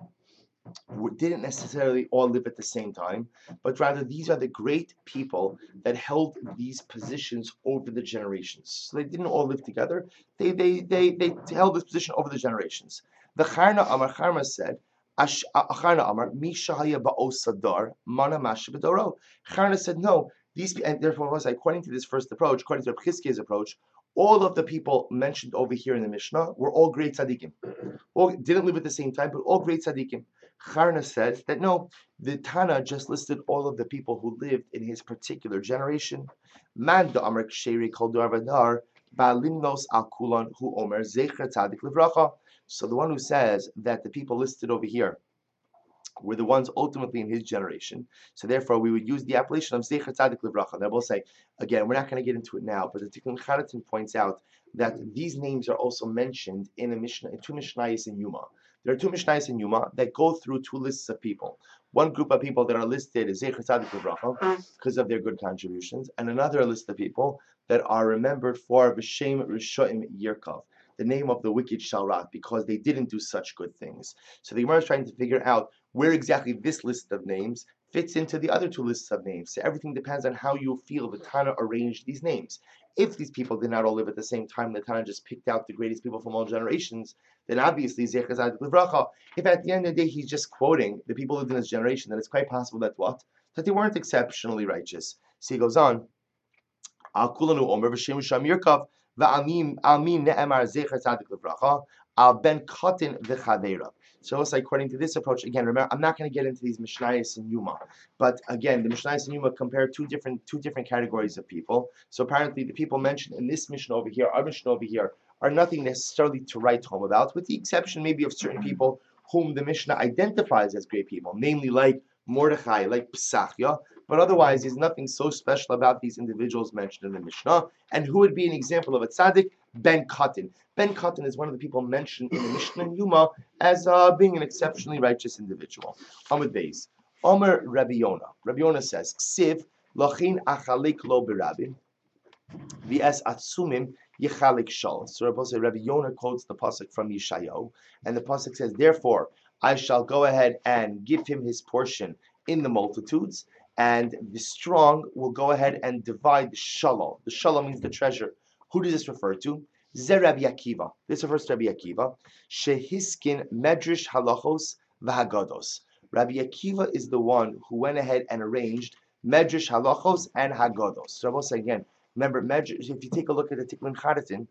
didn't necessarily all live at the same time, but rather these are the great people that held these positions over the generations. So they didn't all live together. They they they they held this position over the generations. The Charna Amar Charma said, Charna Amar Mi Shahaya Ba'osadar Mana Mashabadoro. Charna said no. These and therefore was according to this first approach, according to Rabbi Chizkiya's approach, all of the people mentioned over here in the Mishnah were all great tzaddikim. All didn't live at the same time, but all great tzaddikim. Charna says that no, the Tana just listed all of the people who lived in his particular generation. Man da Amar Ksheri Kol Dar Vadar Balimnos Al Kulan Hu Omer Zecher Tzaddik Livracha. So the one who says that the people listed over here were the ones ultimately in his generation. So therefore, we would use the appellation of Zecher Tzaddik Livracha. They will say, again, we're not going to get into it now, but the Tikkun Charatin points out that these names are also mentioned in a Mishnah, in two Mishnayos in Yuma. There are two Mishnayos in Yuma that go through two lists of people. One group of people that are listed as Zecher Tzaddik Livracha because of their good contributions, and another list of people that are remembered for V'Shem Rishoim Yirkav, the name of the wicked shall rot, because they didn't do such good things. So the Gemara is trying to figure out where exactly this list of names fits into the other two lists of names. So everything depends on how you feel the Tana arranged these names. If these people did not all live at the same time, the Tana just picked out the greatest people from all generations, then obviously Zecher Tzaddik Livracha. If at the end of the day he's just quoting the people who lived in his generation, then it's quite possible that what? That they weren't exceptionally righteous. So he goes on, Al Kulanu Omer V'Shem Risham Yirkav V'Amin Amin Ne'emar Zecher Tzaddik Livracha Al Ben Katan V'Chaveira. So also according to this approach, again, remember, I'm not going to get into these Mishnayos and Yuma, but again, the Mishnayos and Yuma compare two different two different categories of people. So apparently the people mentioned in this Mishnah over here, our Mishnah over here, are nothing necessarily to write home about, with the exception maybe of certain people whom the Mishnah identifies as great people, namely like Mordechai, like Psachia, but otherwise there's nothing so special about these individuals mentioned in the Mishnah. And who would be an example of a tzaddik? Ben Katan. Ben Katan is one of the people mentioned in the Mishnah and Yuma as uh, being an exceptionally righteous individual. Amud Beis. Omer Rabbi Yonah. Rabbi Yonah says, Ksiv lachin achalik lo berabim v'es atzumim yichalik shal. So Rabbi Yonah quotes the pasuk from Yeshayahu, and the pasuk says, therefore, I shall go ahead and give him his portion in the multitudes, and the strong will go ahead and divide the shalom. The shalom means the treasure. Who does this refer to? Ze Rabbi Akiva. This refers to Rabbi Akiva. Shehiskin medrash halachos v'hagados. Rabbi Akiva is the one who went ahead and arranged medrash halachos and hagados. So I will say again, remember, medrash, if you take a look at the Tikkun Charatin,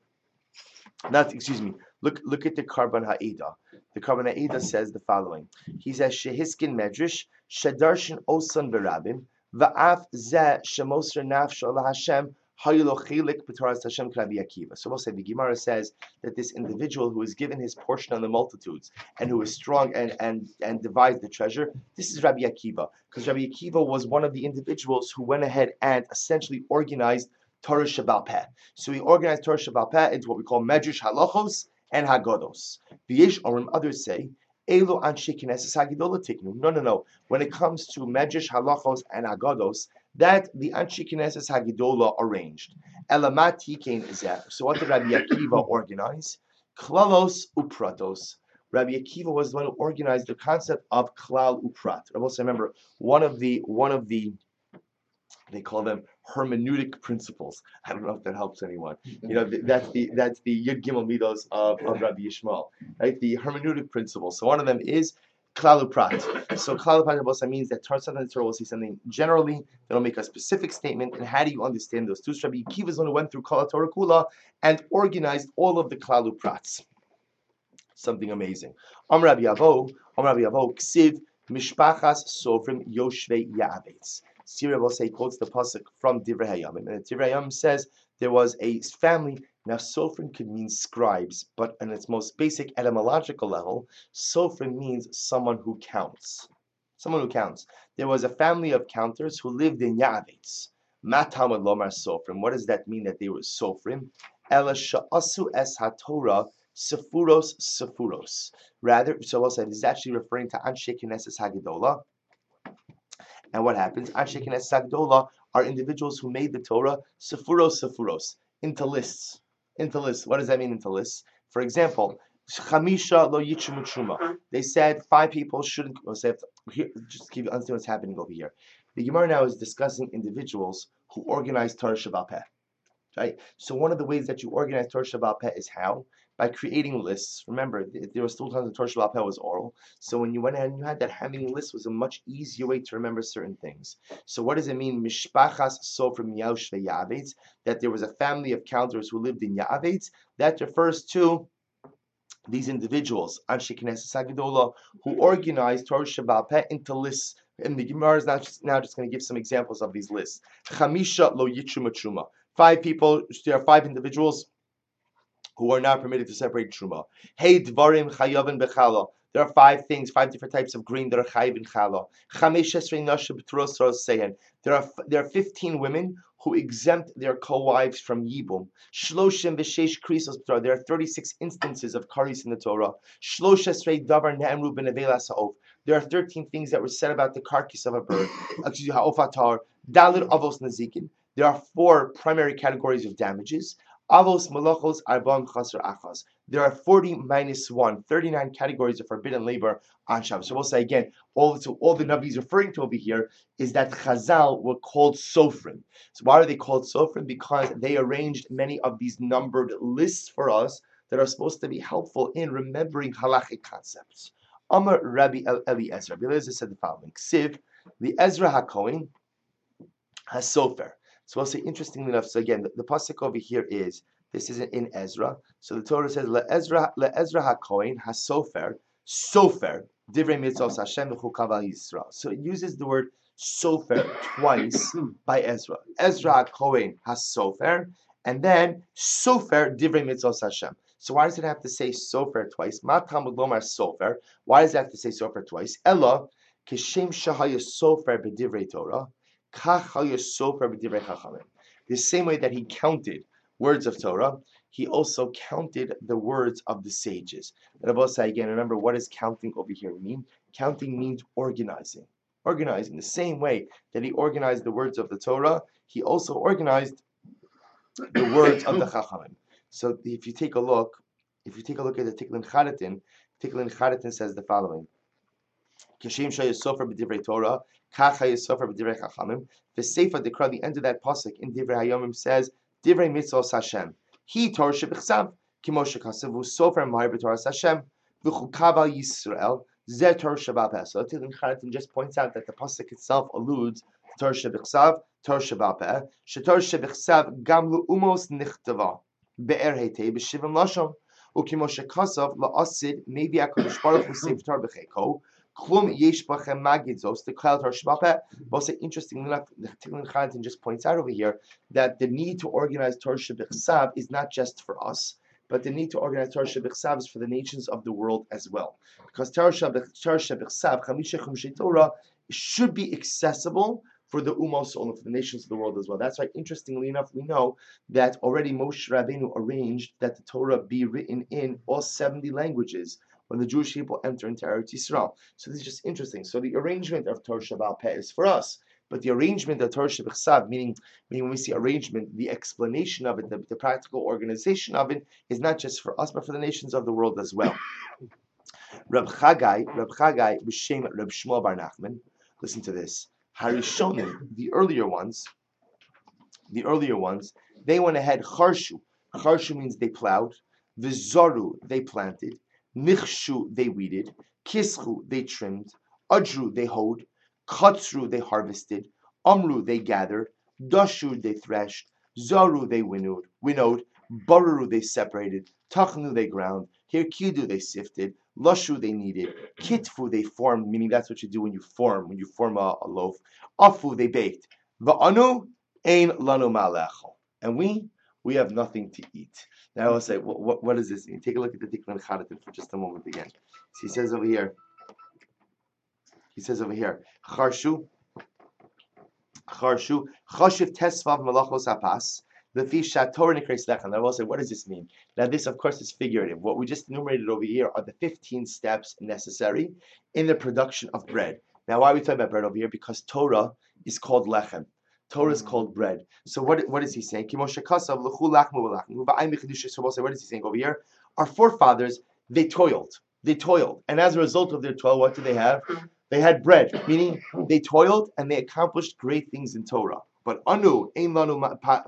not, excuse me, look look at the Karban Ha'eda. The Karban Ha'eda says the following. He says, Shehiskin medrash, shedarshin osan berabim, va'af zeh shemosr nafsho laHashem, Haylo chelik b'Toras Hashem k'Rabbi Akiva. So we'll say the Gemara says that this individual who is given his portion on the multitudes and who is strong and and and divides the treasure, this is Rabbi Akiva, because Rabbi Akiva was one of the individuals who went ahead and essentially organized Torah Sheba'al Peh. So he organized Torah Sheba'al Peh into what we call Medrash Halachos and Haggados. V'yesh Omrim, others say, Elo Anshe Knesses Hagedola Tiknu. No, no, no. When it comes to Medrash Halachos and Haggados, that the Anshe Knesses Hagedola arranged. Elamat Yikein Ezeh. So what did Rabbi Akiva organize? Klalos Upratos. Rabbi Akiva was the one who organized the concept of Klal Uprat. I also remember one of the one of the they call them hermeneutic principles. I don't know if that helps anyone. You know, that's the that's the Yud Gimel Midos of, of Rabbi Yishmael, right? The hermeneutic principles. So one of them is Klal Uprat. So Klal Uprat means that sometimes the Torah will see something generally, that'll make a specific statement, and how do you understand those two? So Rabbi Akiva is the one who went through Kol Torah Kula and organized all of the Klal Uprats. Something amazing. Am Rabbi Avo, Am Rabbi Avo, Ksiv Mishpachas Sofrim Yoshvei Ya'avetz. Sira will say, quotes the pasuk from Divrei Hayamim, and Divrei Hayamim says there was a family. Now, Sofrim could mean scribes, but on its most basic etymological level, Sofrim means someone who counts. Someone who counts. There was a family of counters who lived in Ya'avetz. Matamad Lomar Sofrim. What does that mean that they were Sofrim? Ela sha'asu es haTorah sefuros sefuros. Rather, so also it is actually referring to Anshe Knesses Hagedola. And what happens? Anshe Knesses Hagedola are individuals who made the Torah sefuros sefuros, into lists. Into lists. What does that mean, into lists? For example, Chamisha lo yichumu truma. They said five people shouldn't. Say, here, just keep understand what's happening over here. The Gemara now is discussing individuals who organize Torah Sheba'al Peh. Right? So one of the ways that you organize Torah Sheba'al Peh is how? By creating lists. Remember, there were still times when Torah Sheba'al Peh was oral. So when you went ahead and you had that, having lists was a much easier way to remember certain things. So what does it mean? Mishpachas Sofrim Yoshvei Ya'avetz, that there was a family of counters who lived in Ya'avetz. That refers to these individuals, Anshe Knesses Hagedola, who organized Torah Sheba'al Peh into lists. And the Gemara is now just, now just going to give some examples of these lists. Chamisha lo yitruma truma. Five people, there are five individuals who are not permitted to separate truma. Hey dvarim chayavin bechala. There are five things, five different types of grain that are chayiv in chala. Chamesh esrei nashim b'turos seyan. There are there are fifteen women who exempt their co-wives from yibum. Shloshim v'sheish krisos b'torah. There are thirty-six instances of karis in the Torah. Shlosh esrei davar ne'emru b'nevelas ha'of. There are thirteen things that were said about the carcass of a bird. Excuse me, ha'ofatar. Dalir avos nazikin. There are four primary categories of damages. Avos malachos arbam chaser achas. There are forty minus one, thirty-nine categories of forbidden labor on Shabbos. So we'll say again, all, so all the Navi is referring to over here is that Chazal were called Sofrim. So why are they called Sofrim? Because they arranged many of these numbered lists for us that are supposed to be helpful in remembering halachic concepts. Amar Rabbi Eliezer. Rabbi Eliezer said the following: Ksiv, the Ezra HaKohen has Sofer. So we'll say, interestingly enough, so again, the, the pasuk over here is, this is in Ezra. So the Torah says, Le Ezra, Le Ezra HaKohen HaSofer, Sofer, Divrei Mitzvos Hashem V'chukav Yisrael. So it uses the word Sofer twice by Ezra. Ezra HaKohen HaSofer, and then Sofer, Divrei Mitzvos Hashem. So why does it have to say Sofer twice? Ma Talmud Lomar Sofer. Why does it have to say Sofer twice? Ella, Kishem Shahaya Sofer B'Divrei Torah, the same way that he counted words of Torah, he also counted the words of the sages. And I'll say again, remember, what does counting over here mean? Counting means organizing. Organizing. The same way that he organized the words of the Torah, he also organized the words of the Chachamim. So if you take a look, if you take a look at the Tiklin Charatin, Tiklin Charatin says the following: Kishem Shaya Sofer B'Divrei Torah, Kach HaYisofer B'Divrei Chachamim. The Sefer Dekra, the end of that pasuk in Divrei Hayomim says, Divrei Mitzvos Hashem. He Torah Shebechsav, Kimo Shekasav Sofer Mahir B'Torah Hashem, V'chukav Al Yisrael, Zeh Torah Sheba'al Peh. So Tiklin Charatin just points out that the pasuk itself alludes to Torah Shebechsav, Torah Sheba'al Peh, Shetorah Shebechsav Gam Lu'umos Nichtava Be'er Hetei B'Shivim Lashon, Ukimo Shekasav La'asid Maybe HaKadosh Baruch Hu Sefer Torah B'Cheko. Klum yesh bachem magid the Kal Torah Shabbat. Also, interestingly enough, the Tikkun Chantin just points out over here that the need to organize Torah Shabbat is not just for us, but the need to organize Torah Shabbat is for the nations of the world as well. Because Torah Shabbat, Chamisha Chumshei Torah, should be accessible for the Umos Olam, for the nations of the world as well. That's why, interestingly enough, we know that already Moshe Rabbeinu arranged that the Torah be written in all seventy languages when the Jewish people enter into Eretz Yisrael. So this is just interesting. So the arrangement of Torah Shabbat Peh is for us, but the arrangement of Torah Shabbat Chsav, meaning, meaning when we see arrangement, the explanation of it, the, the practical organization of it, is not just for us, but for the nations of the world as well. Reb Chagai, Reb Chagai, B'Shem Reb Shmuel Bar Nachman, listen to this. Harishonim, the earlier ones, the earlier ones, they went ahead. Charshu, Charshu means they plowed. Vizoru, they planted. Nichshu, they weeded. Kischu, they trimmed. Adru, they hoed. Katzru, they harvested. Amru, they gathered. Dashu, they threshed. Zaru, they winnowed. Winnowed. Baruru, they separated. Tachnu, they ground. Hirkidu, they sifted. Lushu, they kneaded. Kitfu, they formed, meaning that's what you do when you form, when you form a, a loaf. Afu, they baked. Va'anu, ein lanu ma'alechol. And we, we have nothing to eat. Now I will say, what, what, what does this mean? Take a look at the Tikkun Chadatim for just a moment again. So he says over here, he says over here, Charshu, Charshu, Chashiv tesvav malachos apas. The fish shator nikreis lechem. I will say, what does this mean? Now, this, of course, is figurative. What we just enumerated over here are the fifteen steps necessary in the production of bread. Now, why are we talking about bread over here? Because Torah is called lechem. Torah is called bread. So, what what is he saying? So, what is he saying over here? Our forefathers, they toiled. They toiled. And as a result of their toil, what did they have? They had bread, meaning they toiled and they accomplished great things in Torah. But anu ein lanu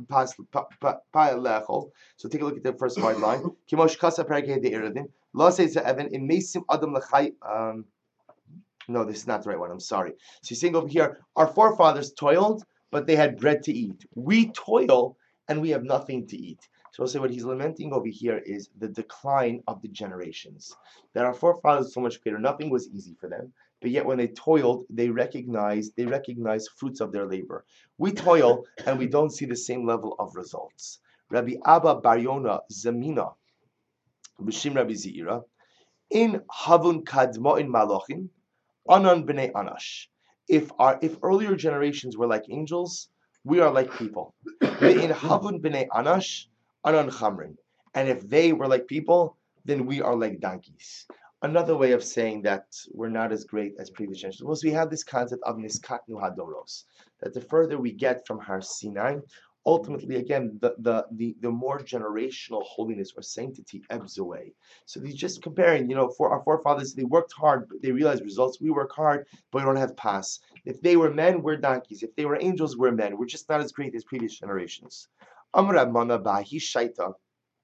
pa'alechol. So take a look at the first hard line. Kimosh kasa perkei de'eredin. La says to Evan in mesim adam lechai. Um, no, this is not the right one. I'm sorry. So he's saying over here, our forefathers toiled, but they had bread to eat. We toil and we have nothing to eat. So I'll say what he's lamenting over here is the decline of the generations. That our forefathers were so much greater. Nothing was easy for them. But yet when they toiled, they recognized they recognized fruits of their labor. We toil and we don't see the same level of results. Rabbi Abba Bar Yona Zamina, B'Shim Rabbi Zeira, in Havun Kadmo in Malochin, Anan B'nei Anash. If our if earlier generations were like angels, we are like people. In Havun B'nei Anash, Anan Chamrin. And if they were like people, then we are like donkeys. Another way of saying that we're not as great as previous generations was we have this concept of niskatnu hadoros, that the further we get from Har Sinai, ultimately, again, the, the, the, the more generational holiness or sanctity ebbs away. So he's just comparing, you know, for our forefathers, they worked hard, but they realized results. We work hard, but we don't have pas. If they were men, we're donkeys. If they were angels, we're men. We're just not as great as previous generations. Amr Mana Bahi Shaita.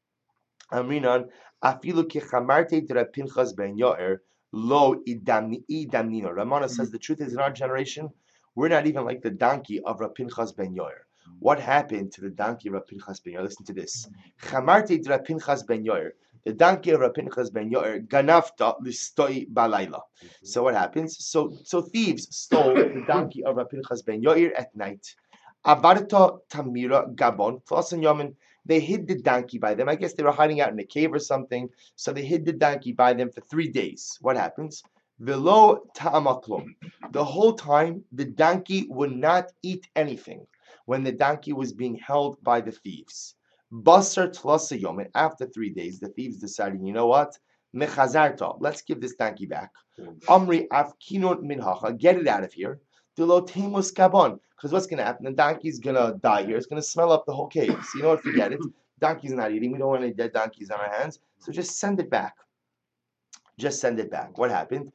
Amrinan, afilu kechamarte dra Pinchas ben Yair lo idamni idamnino. Ramana says the truth is in our generation, we're not even like the donkey of Rav Pinchas ben Yair. What happened to the donkey of Rav Pinchas ben Yair? Listen to this. Chamarte dra Pinchas ben Yair. The donkey of Rav Pinchas ben Yair ganafta listoi balayla. So what happens? So so thieves stole the donkey of Rav Pinchas ben Yair at night. Avarta tamira gabon tlasan yamin. They hid the donkey by them. I guess they were hiding out in a cave or something. So they hid the donkey by them for three days. What happens? Velo ta'amaklum. The whole time, the donkey would not eat anything when the donkey was being held by the thieves. Basar tlasayom. And after three days, the thieves decided, you know what? Mechazarta. Let's give this donkey back. Amri afkinot minhacha. Get it out of here. Because what's going to happen? The donkey's going to die here. It's going to smell up the whole cave. So you know what? Forget it. Donkey's not eating. We don't want any dead donkeys on our hands. So just send it back. Just send it back. What happened?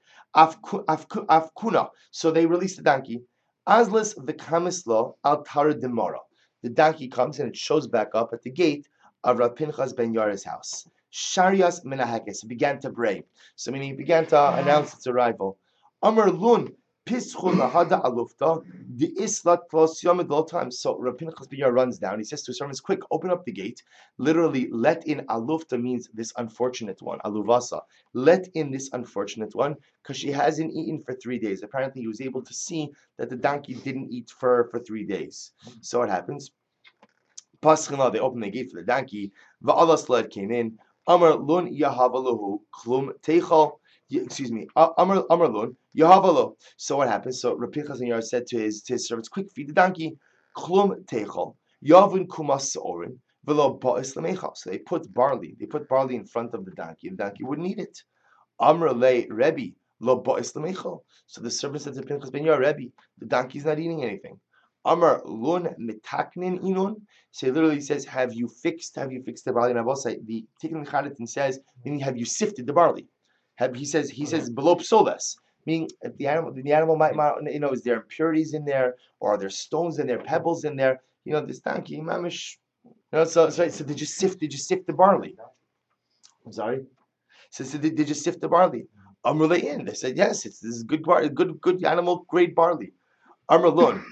Afkuna. So they released the donkey. Azlis v'kamislo al tara demora. The donkey comes and it shows back up at the gate of Rav Pinchas ben Yair's house. Sharias menahekes. It began to bray. So meaning he began to announce its arrival. Amar lun. Pischu lahada alufta the islat plus yomid all time. So Rav Pinchas ben Yair runs down. He says to his servants, "Quick, open up the gate. Literally, let in alufta means this unfortunate one, aluvasa. Let in this unfortunate one because she hasn't eaten for three days. Apparently, he was able to see that the donkey didn't eat fur for three days. So what happens? Paschina, they open the gate for the donkey. Va'ala sled came in. Amar lun yahavalahu klum teichal. Excuse me. Amar Amar lun yahavalo. So what happens? So Rav Pinchas ben Yair said to his to his servants, "Quick, feed the donkey. Klum teichal. Yavun kumas seorin. Velo ba'is lemeichal." So they put barley. They put barley in front of the donkey. The donkey wouldn't eat it. Amr le Rebbe lo ba'is lemeichal. So the servant said to Pinchas ben Yair, "Rebbe, the donkey's not eating anything." Amar lun mitaknin inun. So it literally says, "Have you fixed? Have you fixed the barley?" And I will say the Tikkun Chadatin says, meaning, "Have you sifted the barley?" Have he says he says below psoles, meaning if the animal the animal might, might you know is there impurities in there or are there stones in there, pebbles in there? You know this donkey mamish. You know so so, so did you sift did you sift the barley? I'm sorry. So, so did, did you sift the barley? Amrulay in. They said yes. It's this is good bar, good good animal grade barley. Amrulun.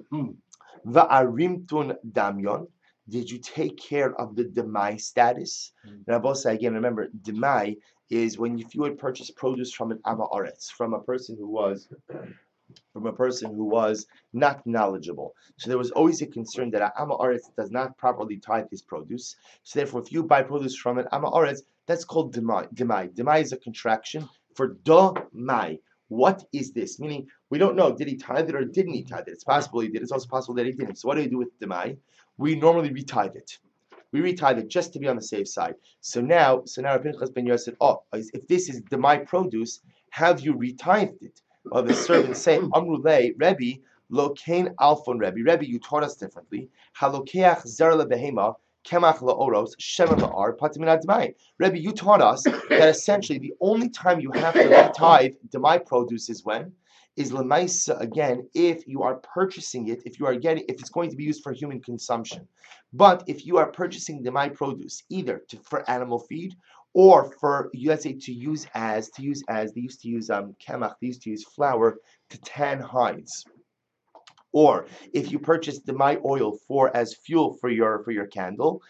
Va'arimtun damyon. Did you take care of the demai status? And I both say again, remember, demai is when if you would purchase produce from an ama aretz, from a person who was from a person who was not knowledgeable. So there was always a concern that an ama aretz does not properly tithe his produce. So therefore, if you buy produce from an ama aretz, that's called demai. Demai. Demai is a contraction for domai. What is this? Meaning, we don't know, did he tithe it or didn't he tithe it? It's possible he did. It's also possible that he didn't. So what do we do with demai? We normally retithe it. We retithe it just to be on the safe side. So now, so now Pinchas ben Yair said, "Oh, if this is demai produce, have you retithed it?" Well, the servants say, "Amrulei, Rebbe, lokain alfon Rebbe. Rebbe, you taught us differently. Halokeach zer lebehema." Kemach laoros, shemen laar, patiminat demai. Rebbe, you taught us that essentially the only time you have to retithe demai produce is when? Is lemaisa again if you are purchasing it, if you are getting, if it's going to be used for human consumption. But if you are purchasing demai produce either to, for animal feed or for let's say to use as to use as they used to use um kemach, they used to use flour to tan hides. Or if you purchase demai oil for as fuel for your for your candle,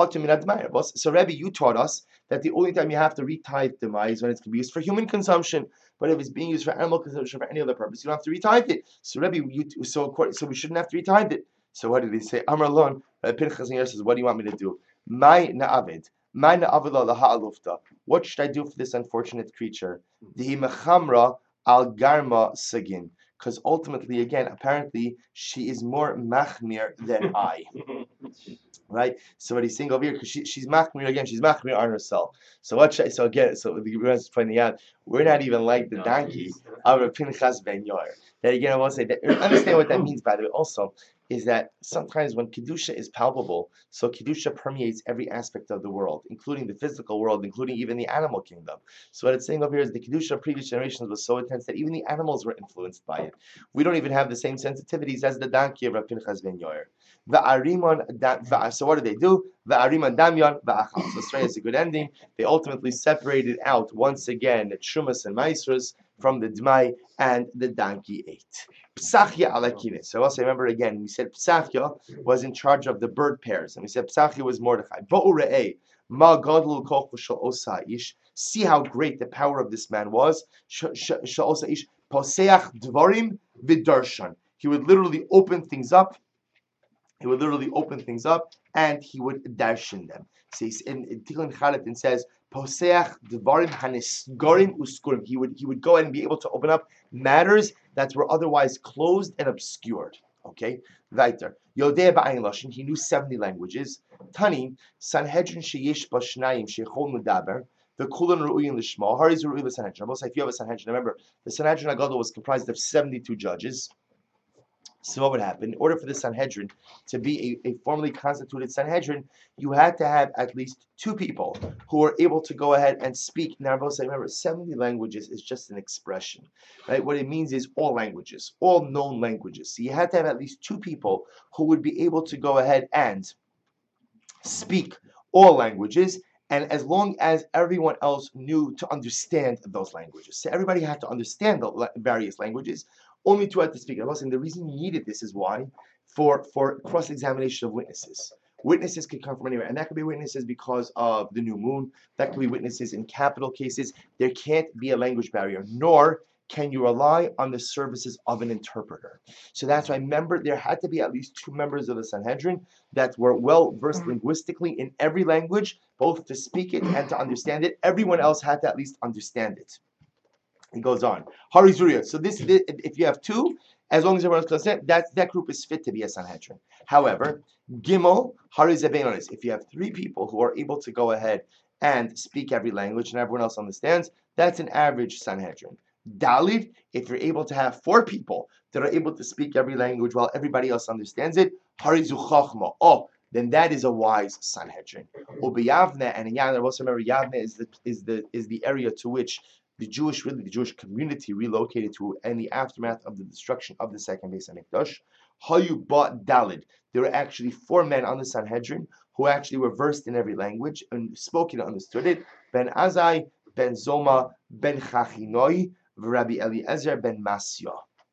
so Rebbe, you taught us that the only time you have to retithe demai is when it's going to be used for human consumption. But if it's being used for animal consumption for any other purpose, you don't have to retithe it. So Rebbe, you so so we shouldn't have to retithe it. So what did he say? Amar lon. Pinchas ben Yair says, "What do you want me to do? My na'avid, my na'avid laha alufta. What should I do for this unfortunate creature? Dihi mechamra al garma sagin." Because ultimately, again, apparently, she is more machmir than I. Right? So what he's saying over here, because she, she's machmir again, she's machmir on herself. So what should I, so again, so the Gemara is pointing out, we're not even like the donkey of Pinchas ben Yair. That again, I want to say that understand what that means. By the way, also is that sometimes when kedusha is palpable, so kedusha permeates every aspect of the world, including the physical world, including even the animal kingdom. So what it's saying over here is the kedusha of previous generations was so intense that even the animals were influenced by it. We don't even have the same sensitivities as the donkey of Pinchas ben Yair. So what did they do? Va'ariman damyan va'achal. So Srei is a good ending. They ultimately separated out once again the Trumas and Maisras from the Dmai, and the donkey ate. Psachia alakines. So also remember again, we said Psachia was in charge of the bird pairs, and we said Psachia was Mordechai. Bo'ure'eh ma gadlu kochu sha'osa ish. See how great the power of this man was. Sha'osa ish poseach dvarim v'darshan. He would literally open things up. He would literally open things up and he would darshan them. So in Tikkun Chadatin says, Poseach dvarim hanisgorim uskurim. He would he would go ahead and be able to open up matters that were otherwise closed and obscured. Okay, weiter. Yodeh ba'ayin lashon. He knew seventy languages. Tani Sanhedrin sheyesh bashnayim shechol medaber. The kulan ru'uyin lishma. Hariz ru'uyin l'Sanhedrin. Almost like if you have a Sanhedrin, remember the Sanhedrin Agadol was comprised of seventy-two judges. So what would happen? In order for the Sanhedrin to be a, a formally constituted Sanhedrin, you had to have at least two people who were able to go ahead and speak. Now, remember, seventy languages is just an expression, right? What it means is all languages, all known languages. So you had to have at least two people who would be able to go ahead and speak all languages and as long as everyone else knew to understand those languages. So everybody had to understand the la- various languages, only two had to speak. And the reason you needed this is why? For, for cross-examination of witnesses. Witnesses could come from anywhere, and that could be witnesses because of the new moon. That could be witnesses in capital cases. There can't be a language barrier, nor can you rely on the services of an interpreter. So that's why, remember, there had to be at least two members of the Sanhedrin that were well versed linguistically in every language, both to speak it and to understand it. Everyone else had to at least understand it. He goes on. Harizuriya. So this, this, if you have two, as long as everyone else understands, that that group is fit to be a Sanhedrin. However, Gimel Harizabeinonis. If you have three people who are able to go ahead and speak every language and everyone else understands, that's an average Sanhedrin. Dalid, if you're able to have four people that are able to speak every language while everybody else understands it, Harizu Chachma. Oh, then that is a wise Sanhedrin. Ubiyavne, and in Yavne, also remember Yavne is the is the is the area to which the Jewish, really the Jewish community relocated to in the aftermath of the destruction of the second Beis Hamikdash. Hayu bought Dalid. There were actually four men on the Sanhedrin who actually were versed in every language and spoke it and understood it. Ben Azai, Ben Zoma, Ben Chachinoi, Rabbi Eliezer ben Masya.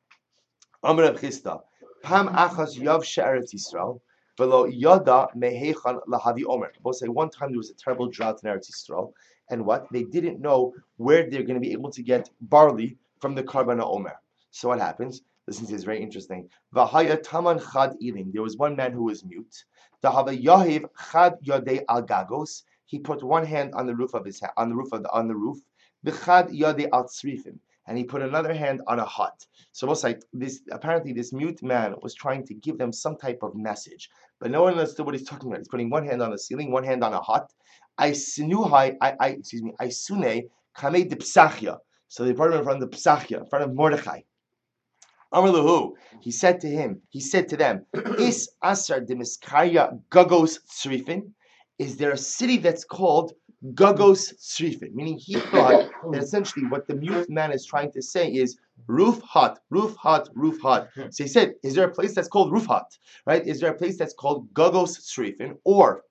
Amr Rav Chisda, Pam Achas Yav She'eretz Yisrael, Velo Yada Mehechan Lahavi Omer. Both say one time there was a terrible drought in Eretz Yisrael, and what? They didn't know where they're going to be able to get barley from the Karban Omer. So what happens? Listen to this, very interesting. Vahaya Taman Chad Ilim. There was one man who was mute. Dahava Yahiv Chad Yadei Al Gagos. He put one hand on the roof of his ha- on the roof of the, on the roof. B'chad Yadei Al Tzrifim. And he put another hand on a hut. So most like this, apparently this mute man was trying to give them some type of message, but no one understood what he's talking about. He's putting one hand on the ceiling, one hand on a hut. I sinuhai, I, I excuse me, I sune kamei de psachia. So they brought him in front of the psachia, in front of Mordechai. Amar lahu, he said to him, he said to them, Is asar de miskaya gagos tzrifin? Is there a city that's called Gagos Tzrifin? Meaning he thought that essentially what the mute man is trying to say is roof hut, roof hut, roof hut. So he said, is there a place that's called roof hut? Right? Is there a place that's called Gagos Tzrifin or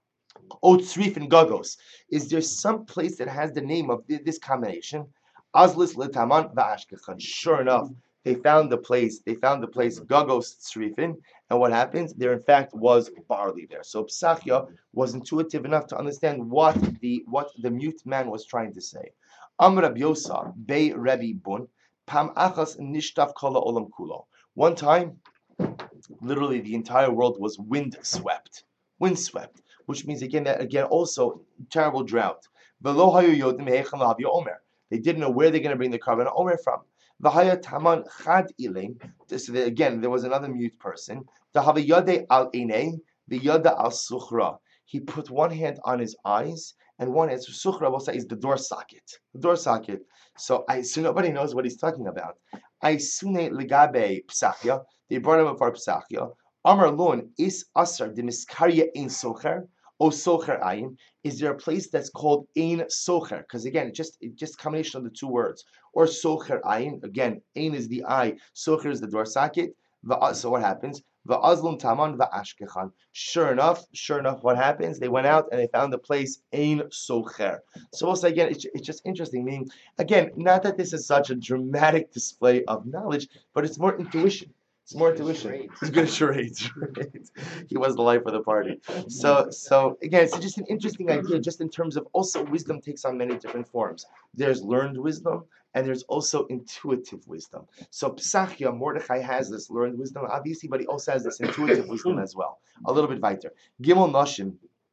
O Tzrifin Gagos? Is there some place that has the name of this combination? Azlis Letaman Va'ashkechan. Sure enough, they found the place, they found the place Gagos Tzrifin, and what happens? There in fact was barley there. So Psachia was intuitive enough to understand what the what the mute man was trying to say. Amr Rabbi Yosa, Bei Rebbe Bun, Pam Achas Nishtaf Kala Olam Kulo. One time, literally the entire world was wind swept. Wind swept, which means again that again also terrible drought. Velo hayu yodim hechan lahavi omer. They didn't know where they're going to bring the Karban Omer from. V'haya taman chad ilim. So again, there was another mute person. The havayade al einei, the yada al suchra. He put one hand on his eyes, and one hand, suchra will say, is the door socket. The door socket. So I so nobody knows what he's talking about. I sune legabe psachia. They brought him up for psachia. Amar lon is asar de miskarya ein socher. O socher ayin. Is there a place that's called ein socher? Because again, just just combination of the two words. Or socher ayin. Again, ein is the eye, socher is the door socket. So what happens? Va'azlum taman va'ashkechan. Sure enough, sure enough, what happens? They went out and they found the place ein socher. So also again, it's, it's just interesting. Meaning, again, not that this is such a dramatic display of knowledge, but it's more intuition. It's more intuition. He's good at charades. Right? He was the life of the party. So, so again, it's just an interesting idea. Just in terms of also wisdom takes on many different forms. There's learned wisdom, and there's also intuitive wisdom. So Psachia, Mordechai has this learned wisdom, obviously, but he also has this intuitive wisdom as well. A little bit weiter. Gimel Nashim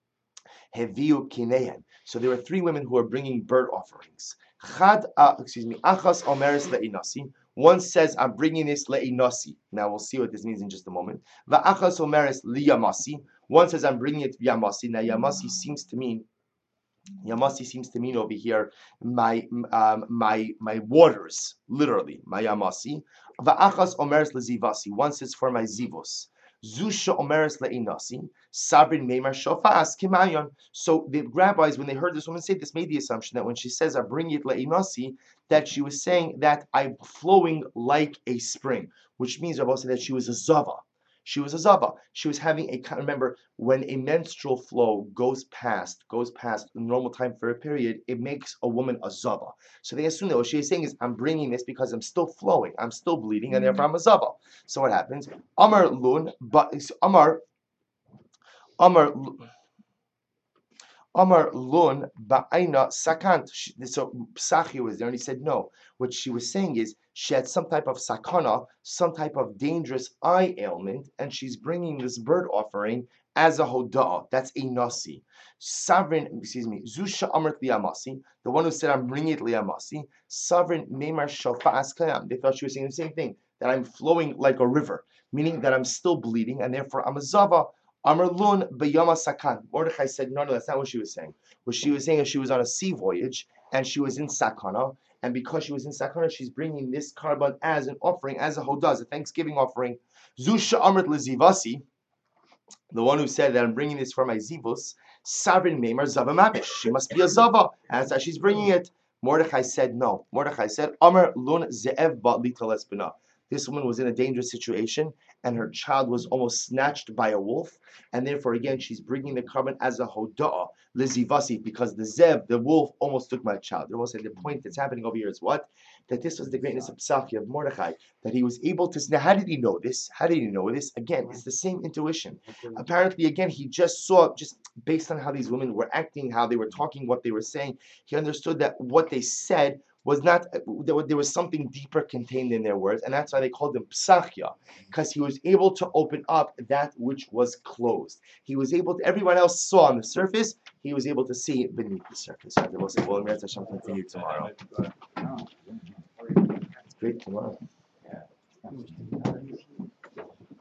Heviu Kinehen. So there were three women who were bringing bird offerings. Chad, uh, excuse me, Achas Omeres Le'inasi. One says, I'm bringing this le'inasi. Now we'll see what this means in just a moment. Va'achas omeres liyamasi. One says, I'm bringing it yamasi. Now yamasi seems to mean, yamasi seems to mean over here, my um, my my waters, literally, my yamasi. Va'achas omeres lezivasi. One says, for my zivos. Zusha omeres le'inasi. Sabrin meimar shofas kimayon. So the rabbis, when they heard this woman say this, made the assumption that when she says, I bring it le'inasi, that she was saying that I'm flowing like a spring, which means Rabbi said that she was a zava. She was a zava. She was having a kind. Remember, when a menstrual flow goes past, goes past the normal time for a period, it makes a woman a zava. So they assume that what she's saying is, I'm bringing this because I'm still flowing, I'm still bleeding, and therefore I'm a zava. So what happens? Amar lun, but Amar, Amar. Amar lun ba'aina sakant. So Psachi was there and he said no. What she was saying is she had some type of sakana, some type of dangerous eye ailment, and she's bringing this bird offering as a hoda'ah. That's a nasi. Sovereign, excuse me, Zusha Amrit Liamasi, the one who said I'm bringing it Liamasi, sovereign Meimar Shofa Askayam. They thought she was saying the same thing, that I'm flowing like a river, meaning that I'm still bleeding, and therefore I'm a zava. Amarlun b'yama sakan. Mordechai said, no, no, that's not what she was saying. What she was saying is she was on a sea voyage and she was in sakana, and because she was in sakana, she's bringing this carbon as an offering, as a hodah, as a Thanksgiving offering. Zusha amrit lezivasi, the one who said that I'm bringing this for my zivus, sovereign meimar zava mamish. She must be a zava, and that's how she's bringing it. Mordechai said no. Mordechai said, Amar lun ze'ev ba'li talespina. This woman was in a dangerous situation, and her child was almost snatched by a wolf, and therefore, again, she's bringing the carbon as a hoda'ah, lizivasi, because the zev, the wolf, almost took my child. They almost said the point that's happening over here is what? That this was the greatness of Psachi, of Mordechai, that he was able to. Now, how did he know this? How did he know this? Again, it's the same intuition. Apparently, again, he just saw, just based on how these women were acting, how they were talking, what they were saying, he understood that what they said was not, there was something deeper contained in their words, and that's why they called him Psachia, because he was able to open up that which was closed. He was able to, everyone else saw on the surface, he was able to see it beneath the surface. So we'll say, well, let's continue tomorrow. It's great tomorrow.